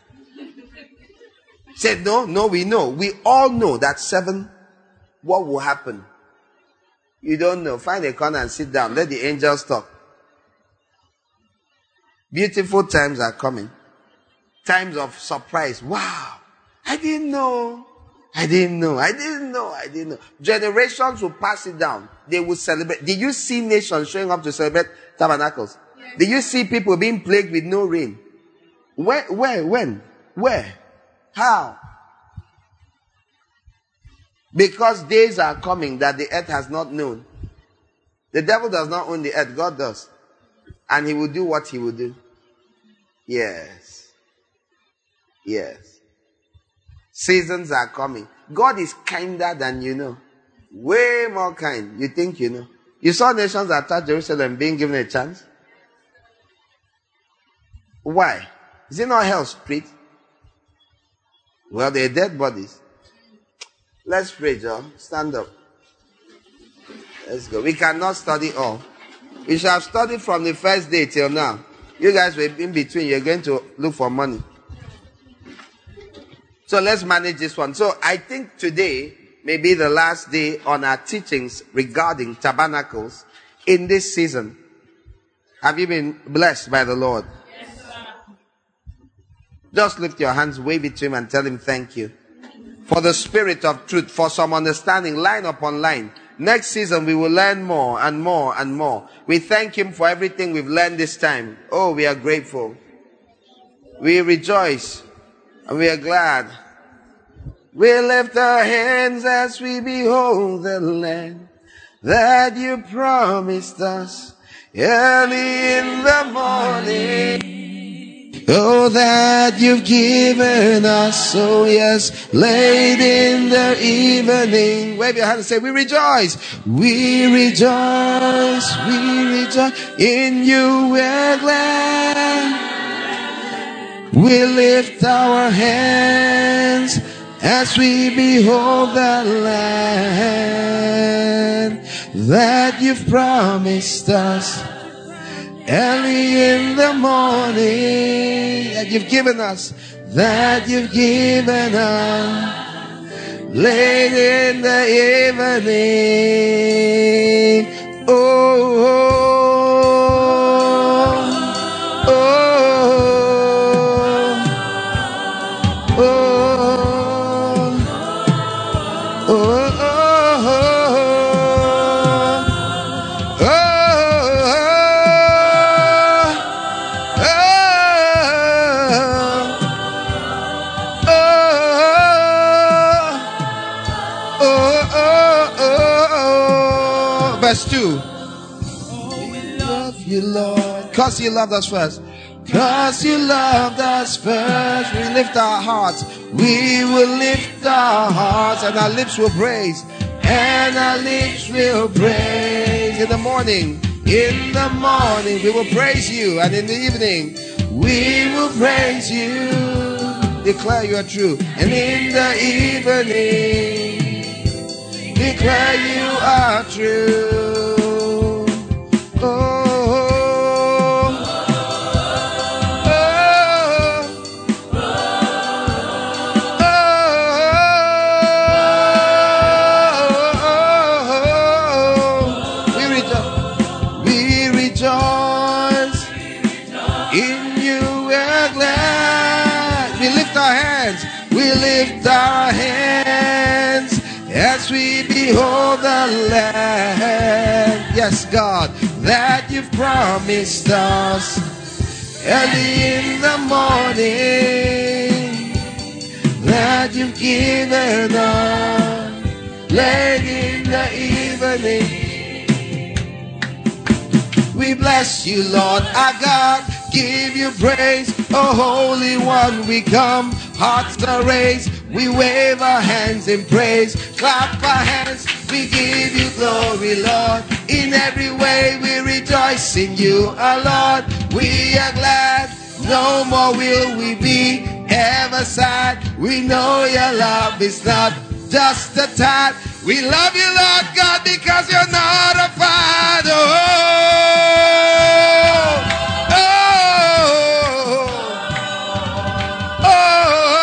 Said no, no, we know. We all know that seven, what will happen? You don't know. Find a corner and sit down. Let the angels talk. Beautiful times are coming. Times of surprise. Wow. I didn't know. I didn't know. I didn't know. I didn't know. Generations will pass it down. They will celebrate. Did you see nations showing up to celebrate tabernacles? Yes. Did you see people being plagued with no rain? Where, where, when? Where? How? Because days are coming that the earth has not known. The devil does not own the earth. God does. And he will do what he will do. Yes. Yes. Seasons are coming. God is kinder than you know. Way more kind. You think you know. You saw nations attack Jerusalem being given a chance? Why? Is it not hell's street? Well, they're dead bodies. Let's pray, John. Stand up. Let's go. We cannot study all. We shall have studied from the first day till now. You guys were in between. You're going to look for money. So let's manage this one. So I think today may be the last day on our teachings regarding tabernacles in this season. Have you been blessed by the Lord? Yes, sir. Just lift your hands, wave it to him and tell him thank you. For the spirit of truth, for some understanding, line upon line. Next season we will learn more and more and more. We thank him for everything we've learned this time. Oh, we are grateful. We rejoice and we are glad We lift our hands as we behold the land that you promised us early in the morning. Oh, that you've given us, oh yes, late in the evening. Wave your hand and say, we rejoice. We rejoice, we rejoice. In you we're glad. We lift our hands as we behold the land that you've promised us early in the morning, that you've given us, that you've given us late in the evening. Oh, oh, oh, oh, oh, verse two. Oh, we love you, Lord. Because you loved us first. Because you loved us first. We lift our hearts. We will lift our hearts. And our lips will praise. And our lips will praise. In the morning. In the morning. We will praise you. And in the evening. We will praise you. Declare you are true. And in the evening. Declare you are true. Oh, oh, oh, oh, oh. We rejoice. We rejoice. In you we're glad. We lift our hands. We lift our hands as we behold the land, yes, God, that you've promised us early in the morning, that you've given us late in the evening. We bless you, Lord, our God, give you praise, oh Holy One, we come, hearts are raised. We wave our hands in praise, clap our hands, we give you glory, Lord. In every way we rejoice in you, our Lord. We are glad, no more will we be ever sad. We know your love is not just a tad. We love you, Lord God, because you're not a father. Oh, oh, oh.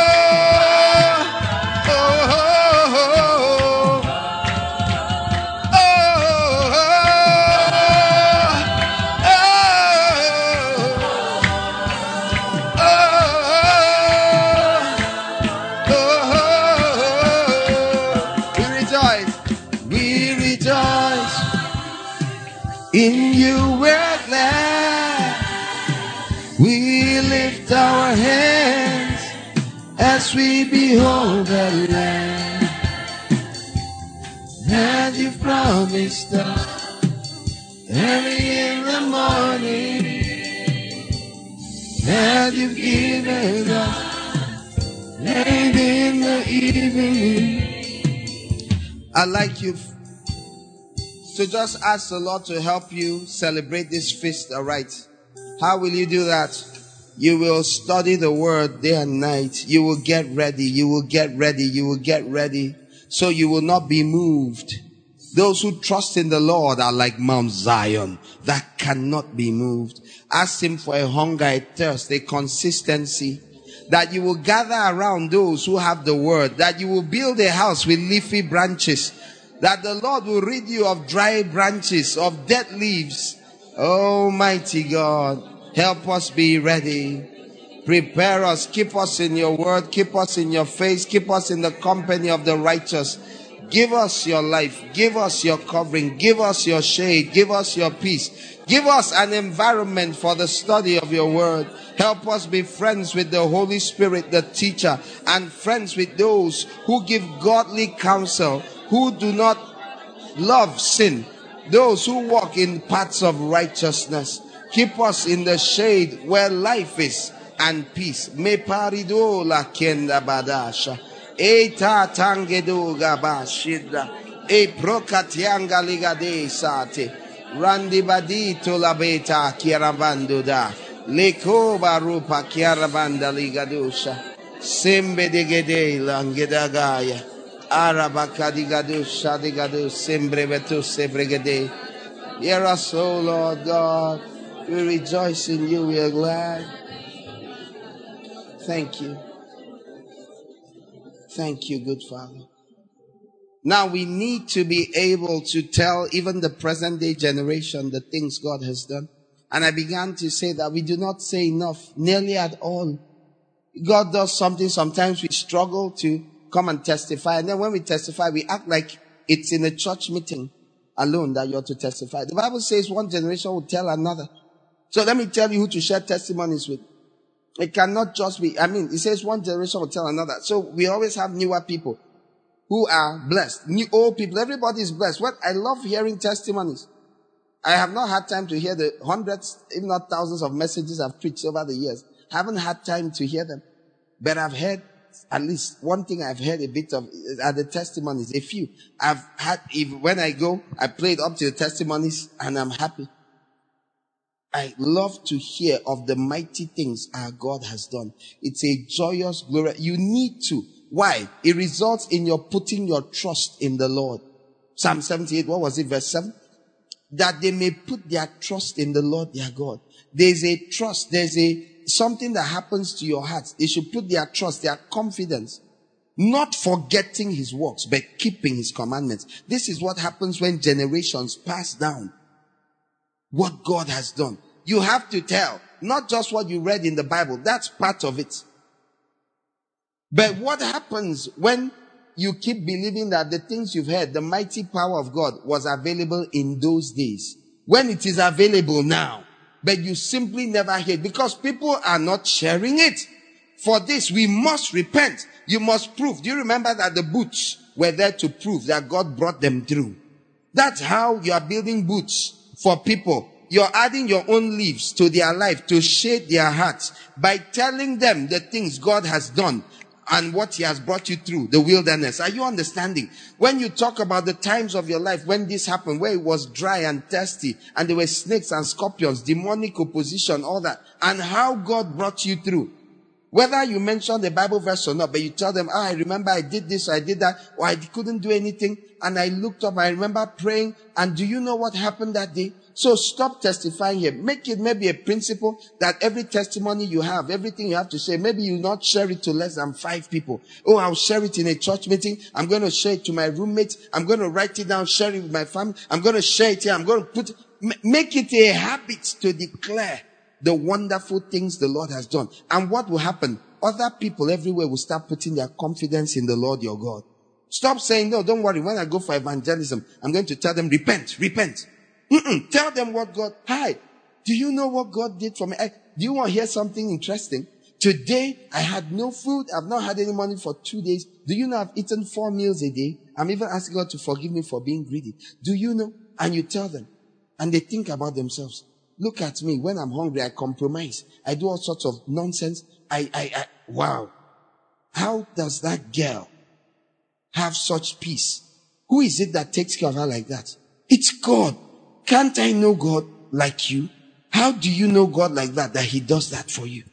In you we're glad. We lift our hands as we behold the land that you've promised us early in the morning, that you've given us late in the evening. I'd like you to just ask the Lord to help you celebrate this feast aright. How will you do that? You will study the word day and night. You will get ready. You will get ready. You will get ready. So you will not be moved. Those who trust in the Lord are like Mount Zion that cannot be moved. Ask him for a hunger, a thirst, a consistency. That you will gather around those who have the word. That you will build a house with leafy branches. That the Lord will rid you of dry branches, of dead leaves. Almighty God, help us be ready. Prepare us. Keep us in your word. Keep us in your face. Keep us in the company of the righteous. Give us your life. Give us your covering. Give us your shade. Give us your peace. Give us an environment for the study of your word. Help us be friends with the Holy Spirit, the teacher, and friends with those who give godly counsel, who do not love sin, those who walk in paths of righteousness. Keep us in the shade where life is and peace. Me parido la kenda badasha. E ta tangedo gabashida. E prokatianga ligade sate. Randi badito la beta kiarabando da. Leko barupa kiarabanda ligadusha. Sembe de gede langedagaya. Arabaka digadusha digadu sembre betu sebregede. Hear us, O Lord God. We rejoice in you. We are glad. Thank you. Thank you, good Father. Now we need to be able to tell even the present day generation the things God has done. And I began to say that we do not say enough, nearly at all. God does something, sometimes we struggle to come and testify. And then when we testify, we act like it's in a church meeting alone that you're to testify. The Bible says one generation will tell another. So let me tell you who to share testimonies with. It cannot just be, I mean, it says one generation will tell another. So we always have newer people who are blessed. New old people, everybody is blessed. What I love hearing testimonies. I have not had time to hear the hundreds, if not thousands of messages I've preached over the years. I haven't had time to hear them. But I've heard at least one thing I've heard a bit of are the testimonies, a few. I've had, if, when I go, I played up to the testimonies and I'm happy. I love to hear of the mighty things our God has done. It's a joyous glory. You need to. Why? It results in your putting your trust in the Lord. Psalm seventy-eight, what was it, verse seven? That they may put their trust in the Lord their God. There's a trust, there's a something that happens to your heart. They should put their trust, their confidence, not forgetting his works, but keeping his commandments. This is what happens when generations pass down what God has done. You have to tell, not just what you read in the Bible. That's part of it. But what happens when you keep believing that the things you've heard, the mighty power of God was available in those days, when it is available now, but you simply never hear it because people are not sharing it. For this, we must repent. You must prove. Do you remember that the booths were there to prove that God brought them through? That's how you are building booths for people. You're adding your own leaves to their life to shade their hearts by telling them the things God has done and what he has brought you through, the wilderness. Are you understanding? When you talk about the times of your life when this happened, where it was dry and thirsty and there were snakes and scorpions, demonic opposition, all that, and how God brought you through. Whether you mention the Bible verse or not, but you tell them, oh, I remember I did this, or I did that, or I couldn't do anything, and I looked up, I remember praying, and do you know what happened that day? So stop testifying here. Make it maybe a principle that every testimony you have, everything you have to say, maybe you not share it to less than five people. Oh, I'll share it in a church meeting. I'm going to share it to my roommates. I'm going to write it down, share it with my family. I'm going to share it here. I'm going to put, make it a habit to declare the wonderful things the Lord has done. And what will happen? Other people everywhere will start putting their confidence in the Lord your God. Stop saying, no, don't worry. When I go for evangelism, I'm going to tell them, repent, repent. Mm-mm. Tell them what God, hi, do you know what God did for me? I, do you want to hear something interesting? Today, I had no food. I've not had any money for two days. Do you know I've eaten four meals a day? I'm even asking God to forgive me for being greedy. Do you know? And you tell them. And they think about themselves. Look at me. When I'm hungry, I compromise. I do all sorts of nonsense. I, I, I, wow. How does that girl have such peace? Who is it that takes care of her like that? It's God. Can't I know God like you? How do you know God like that, that he does that for you?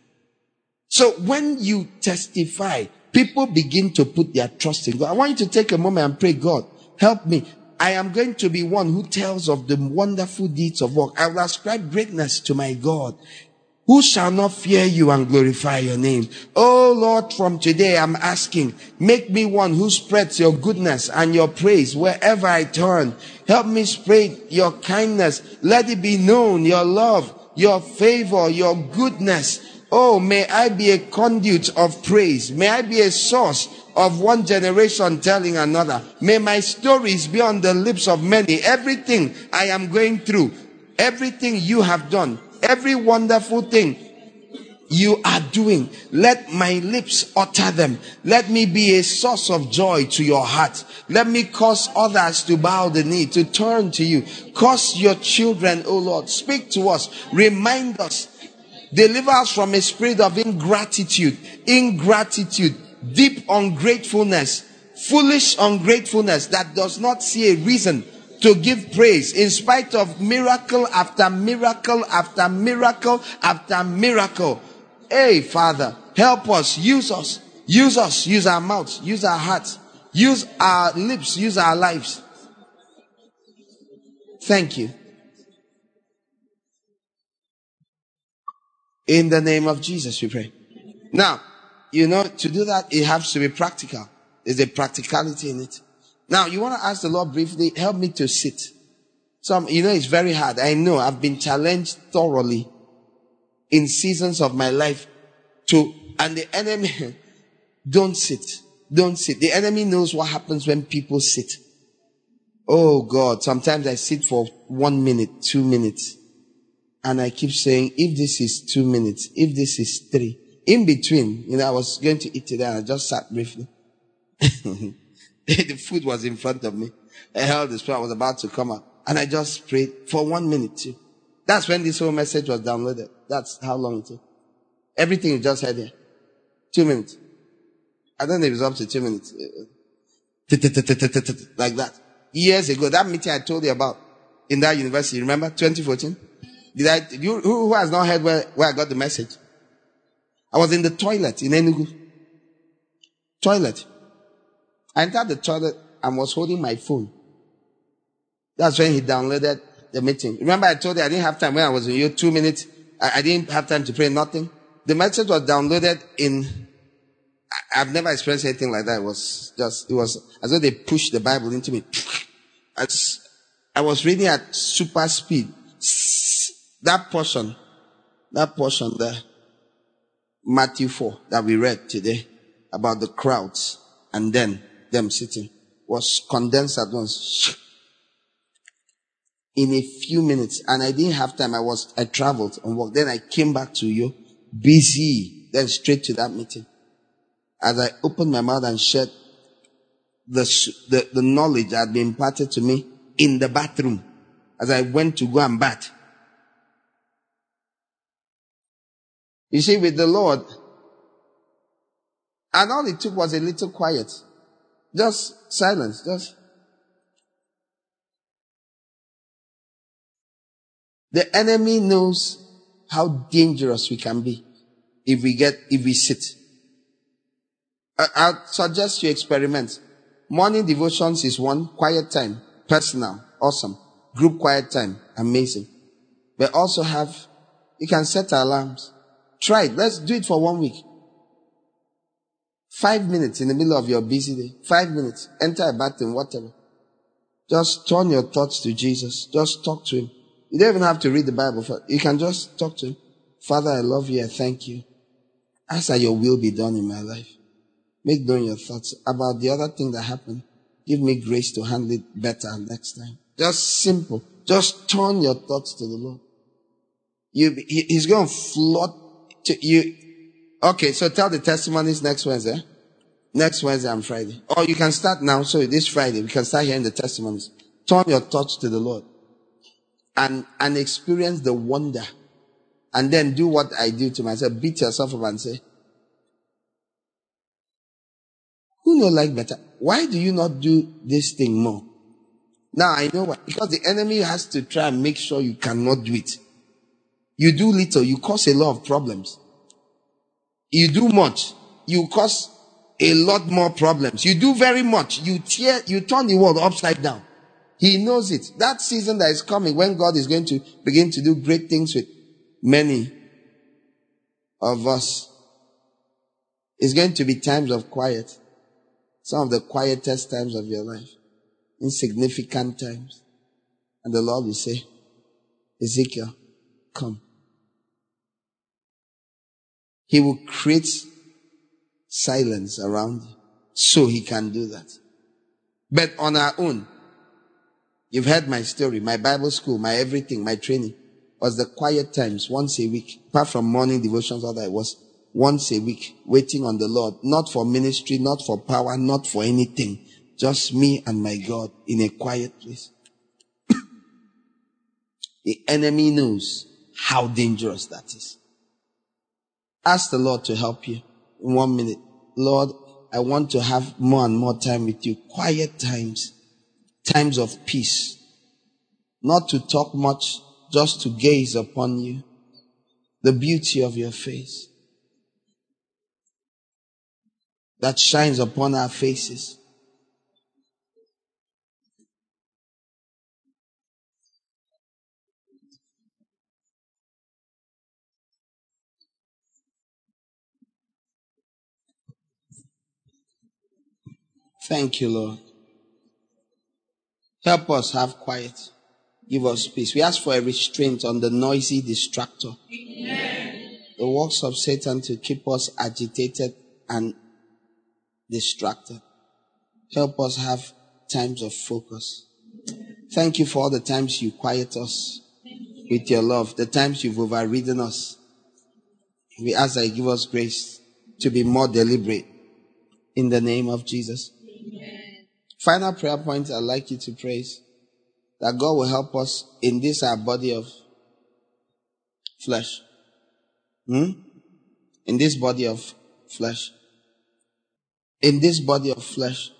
So when you testify, people begin to put their trust in God. I want you to take a moment and pray, God, help me. I am going to be one who tells of the wonderful deeds of work. I will ascribe greatness to my God. Who shall not fear you and glorify your name? Oh Lord, from today I'm asking, make me one who spreads your goodness and your praise wherever I turn. Help me spread your kindness. Let it be known, your love, your favor, your goodness. Oh, may I be a conduit of praise. May I be a source of one generation telling another. May my stories be on the lips of many. Everything I am going through, everything you have done, every wonderful thing you are doing, let my lips utter them. Let me be a source of joy to your heart. Let me cause others to bow the knee, to turn to you. Cause your children, oh Lord, speak to us, remind us, deliver us from a spirit of ingratitude, ingratitude, deep ungratefulness, foolish ungratefulness that does not see a reason to give praise in spite of miracle after miracle after miracle after miracle. Hey, Father, help us, use us, use us, use our mouths, use our hearts, use our lips, use our lives. Thank you. In the name of Jesus, we pray. Now, you know, to do that, it has to be practical. There's a practicality in it. Now, you want to ask the Lord briefly, help me to sit. Some, you know, it's very hard. I know I've been challenged thoroughly in seasons of my life to, and the enemy, don't sit. Don't sit. The enemy knows what happens when people sit. Oh God, sometimes I sit for one minute, two minutes. And I keep saying, if this is two minutes, if this is three, in between, you know, I was going to eat today and I just sat briefly. The food was in front of me. I held the spoon, I was about to come out. And I just prayed for one minute too. That's when this whole message was downloaded. That's how long it took. Everything you just heard here. Two minutes. I don't know if it's up to two minutes. Like that. Years ago, that meeting I told you about in that university, remember? twenty fourteen? Did I, you, who, who has not heard where, where I got the message? I was in the toilet in Enugu. Toilet. I entered the toilet and was holding my phone. That's when he downloaded the meeting. Remember I told you I didn't have time when I was in you, two minutes. I, I didn't have time to pray, nothing. The message was downloaded in, I, I've never experienced anything like that. It was just, it was as though they pushed the Bible into me. As I was reading at super speed. That portion, that portion there, Matthew four, that we read today, about the crowds and then them sitting, was condensed at once in a few minutes. And I didn't have time. I was, I traveled and work. Then I came back to you, busy, then straight to that meeting. As I opened my mouth and shared the, the, the knowledge that had been imparted to me in the bathroom, as I went to go and bath. You see, with the Lord, and all it took was a little quiet. Just silence, just. The enemy knows how dangerous we can be if we get, if we sit. I, I'll suggest you experiment. Morning devotions is one, quiet time, personal, awesome. Group quiet time, amazing. But also have, you can set alarms. Try it. Let's do it for one week. Five minutes in the middle of your busy day. Five minutes. Enter a bathroom, whatever. Just turn your thoughts to Jesus. Just talk to him. You don't even have to read the Bible. You can just talk to him. Father, I love you. I thank you. Ask that your will be done in my life. Make known your thoughts about the other thing that happened. Give me grace to handle it better next time. Just simple. Just turn your thoughts to the Lord. You, he, he's going to flood to you. Okay, so tell the testimonies next Wednesday. Next Wednesday and Friday. Or you can start now. So this Friday, we can start hearing the testimonies. Turn your thoughts to the Lord. And, and experience the wonder. And then do what I do to myself. Beat yourself up and say, who know like better? Why do you not do this thing more? Now I know why. Because the enemy has to try and make sure you cannot do it. You do little, you cause a lot of problems. You do much, you cause a lot more problems. You do very much, you tear, you turn the world upside down. He knows it. That season that is coming when God is going to begin to do great things with many of us is going to be times of quiet. Some of the quietest times of your life. Insignificant times. And the Lord will say, Ezekiel, come. He will create silence around you so he can do that. But on our own, you've heard my story, my Bible school, my everything, my training was the quiet times once a week. Apart from morning devotions, all that it was once a week, waiting on the Lord, not for ministry, not for power, not for anything. Just me and my God in a quiet place. The enemy knows how dangerous that is. Ask the Lord to help you in one minute. Lord, I want to have more and more time with you. Quiet times. Times of peace. Not to talk much, just to gaze upon you. The beauty of your face that shines upon our faces. Thank you, Lord. Help us have quiet. Give us peace. We ask for a restraint on the noisy distractor. Amen. The works of Satan to keep us agitated and distracted. Help us have times of focus. Thank you for all the times you quiet us with your love, the times you've overridden us. We ask that you give us grace to be more deliberate in the name of Jesus. Amen. Final prayer point I'd like you to praise that God will help us in this our body of flesh. Hmm? In this body of flesh. In this body of flesh.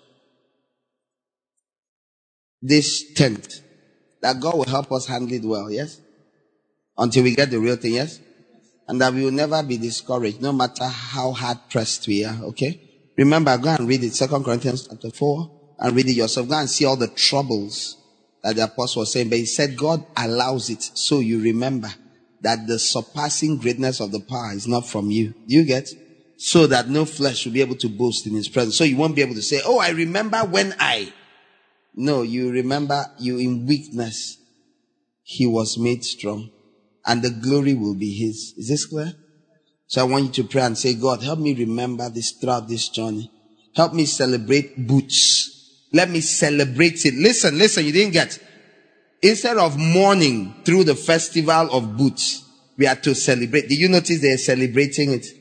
This tent. That God will help us handle it well, yes? Until we get the real thing, yes? And that we will never be discouraged, no matter how hard pressed we are, okay? Remember, go and read it, Second Corinthians chapter four, and read it yourself. Go and see all the troubles that the apostle was saying. But he said God allows it so you remember that the surpassing greatness of the power is not from you. Do you get? So that no flesh will be able to boast in his presence. So you won't be able to say, oh, I remember when I... No, you remember you in weakness. He was made strong. And the glory will be his. Is this clear? So I want you to pray and say, God, help me remember this throughout this journey. Help me celebrate boots. Let me celebrate it. Listen, listen, you didn't get. Instead of mourning through the festival of boots, we are to celebrate. Did you notice they are celebrating it?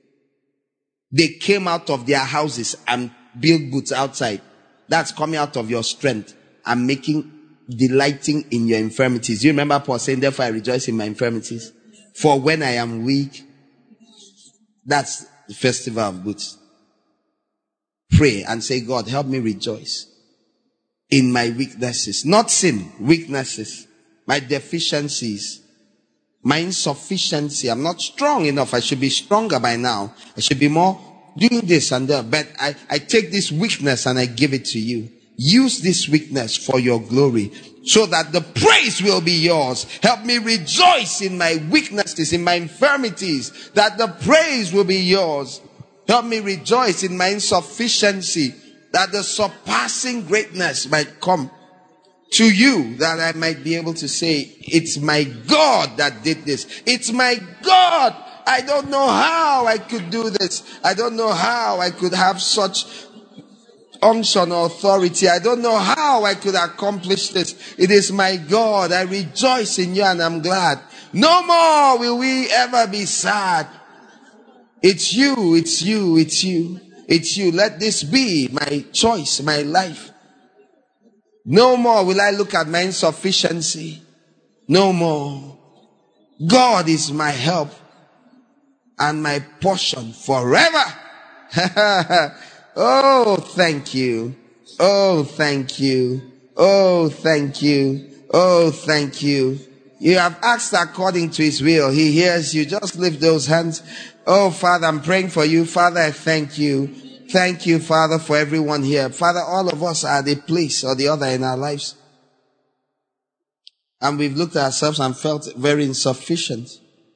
They came out of their houses and built boots outside. That's coming out of your strength and making, delighting in your infirmities. You remember Paul saying, therefore I rejoice in my infirmities. For when I am weak, that's the festival of boots. Pray and say, God, help me rejoice in my weaknesses. Not sin, weaknesses. My deficiencies. My insufficiency. I'm not strong enough. I should be stronger by now. I should be more doing this and that. But I, I take this weakness and I give it to you. Use this weakness for your glory so that the praise will be yours. Help me rejoice in my weaknesses, in my infirmities, that the praise will be yours. Help me rejoice in my insufficiency, that the surpassing greatness might come to you, that I might be able to say, it's my God that did this. It's my God. I don't know how I could do this. I don't know how I could have such unction or authority. I don't know how I could accomplish this. It is my God. I rejoice in you and I'm glad. No more will we ever be sad. It's you, it's you, it's you, it's you. Let this be my choice, my life. No more will I look at my insufficiency. No more. God is my help and my portion forever. Oh, thank you. Oh, thank you. Oh, thank you. Oh, thank you. You have asked according to his will. He hears you. Just lift those hands. Oh, Father, I'm praying for you. Father, I thank you. Thank you, Father, for everyone here. Father, all of us are at a place or the other in our lives. And we've looked at ourselves and felt very insufficient.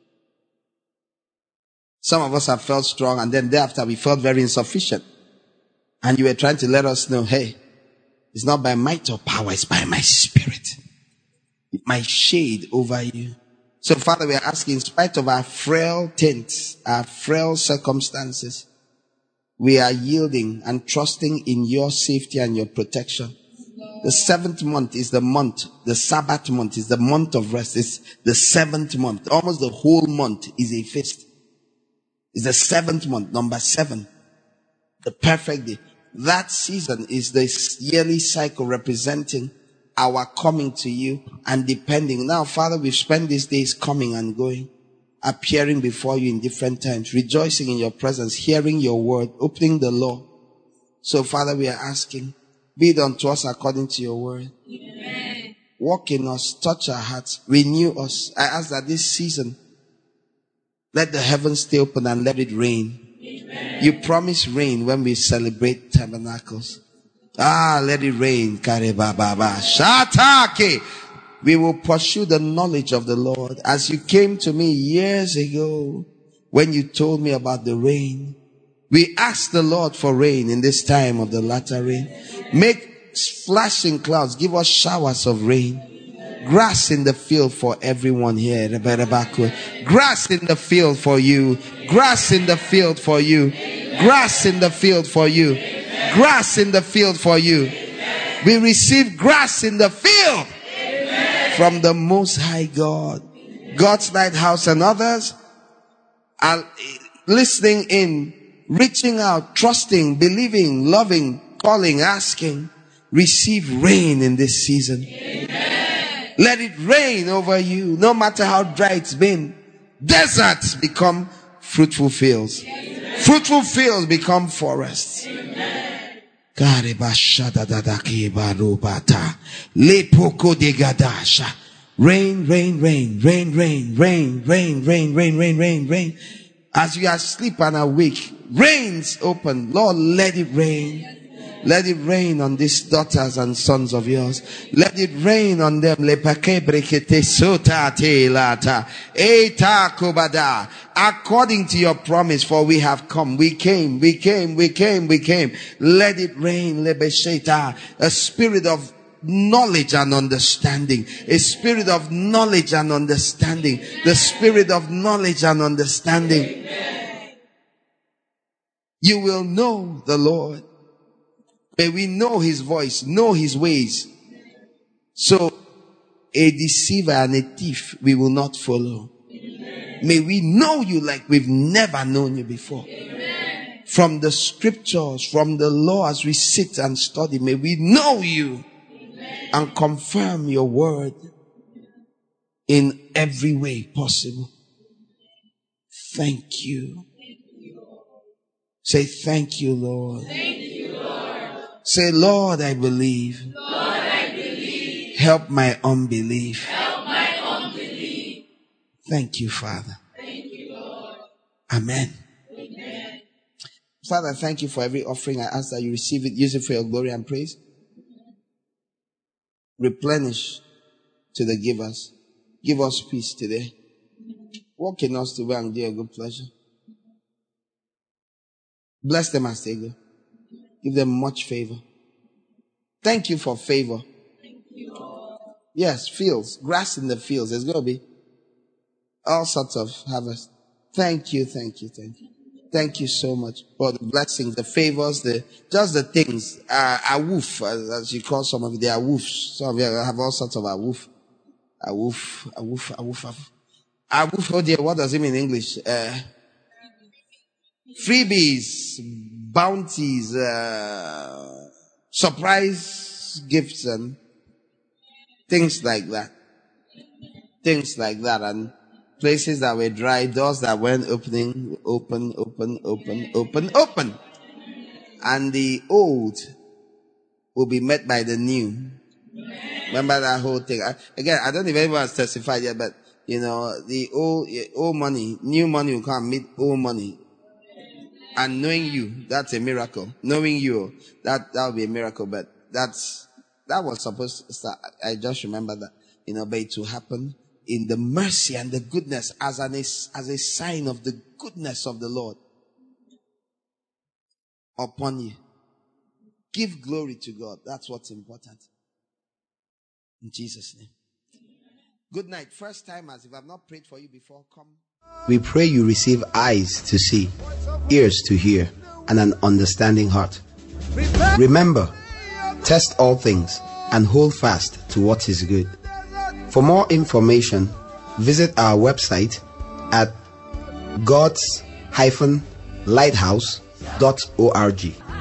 Some of us have felt strong and then thereafter we felt very insufficient. And you were trying to let us know, hey, it's not by might or power, it's by my spirit. My shade over you. So, Father, we are asking, in spite of our frail tints, our frail circumstances, we are yielding and trusting in your safety and your protection. The seventh month is the month, the Sabbath month is the month of rest. It's the seventh month. Almost the whole month is a feast. It's the seventh month, number seven. The perfect day. That season is the yearly cycle representing our coming to you and depending. Now, Father, we've spent these days coming and going, appearing before you in different times, rejoicing in your presence, hearing your word, opening the law. So, Father, we are asking, be it unto us according to your word. Amen. Walk in us, touch our hearts, renew us. I ask that this season, let the heavens stay open and let it rain. Amen. You promise rain when we celebrate tabernacles. Ah, let it rain. Shatake. We will pursue the knowledge of the Lord. As you came to me years ago when you told me about the rain. We ask the Lord for rain in this time of the latter rain. Make flashing clouds. Give us showers of rain. Grass in the field for everyone here. Grass in the field for you. Grass in the field for you. Grass in the field for you. Grass in the field for you. We receive grass in the field from the Most High God. God's Lighthouse and others are listening in, reaching out, trusting, believing, loving, calling, asking. Receive rain in this season. Amen. Let it rain over you, no matter how dry it's been. Deserts become fruitful fields. Amen. Fruitful fields become forests. Amen. Rain, rain, rain, rain, rain, rain, rain, rain, rain, rain, rain, rain. As you are asleep and awake, rains open. Lord, let it rain. Let it rain on these daughters and sons of yours. Let it rain on them. According to your promise, for we have come. We came, we came, we came, we came. Let it rain. A spirit of knowledge and understanding. A spirit of knowledge and understanding. The spirit of knowledge and understanding. You will know the Lord. May we know his voice, know his ways. So, a deceiver and a thief we will not follow. Amen. May we know you like we've never known you before. Amen. From the scriptures, from the law as we sit and study, may we know you. Amen. And confirm your word in every way possible. Thank you. Say thank you, Lord. Thank you. Say, Lord, I believe. Lord, I believe. Help my unbelief. Help my unbelief. Thank you, Father. Thank you, Lord. Amen. Amen. Father, thank you for every offering. I ask that you receive it, use it for your glory and praise. Replenish to the givers. Give us peace today. Walk in us to way and do a good pleasure. Bless them as they go. Give them much favor. Thank you for favor. Thank you. Yes, fields, grass in the fields. There's going to be all sorts of harvest. Thank you, thank you, thank you. Thank you so much for the blessings, the favors, the just the things. Uh, awoof, as, as you call some of you, they are woofs. Some of you have all sorts of awoof. Awoof, awoof, awoof, awoof. Awoof, oh dear, what does it mean in English? Uh, freebies, bounties, uh, surprise gifts and things like that. Things like that. And places that were dry, doors that weren't opening, open, open, open, open, open. And the old will be met by the new. Remember that whole thing. I, again, I don't even want to testify yet, but you know, the old, old money, new money will come meet old money. And knowing you, that's a miracle. Knowing you, that, that will be a miracle. But that's, that was supposed to start. I just remember that, you know, but it will happen in the mercy and the goodness as an, as a sign of the goodness of the Lord upon you. Give glory to God. That's what's important. In Jesus' name. Good night. First timers, if I've not prayed for you before, come. We pray you receive eyes to see, ears to hear, and an understanding heart. Remember, test all things and hold fast to what is good. For more information, visit our website at gods dash lighthouse dot org.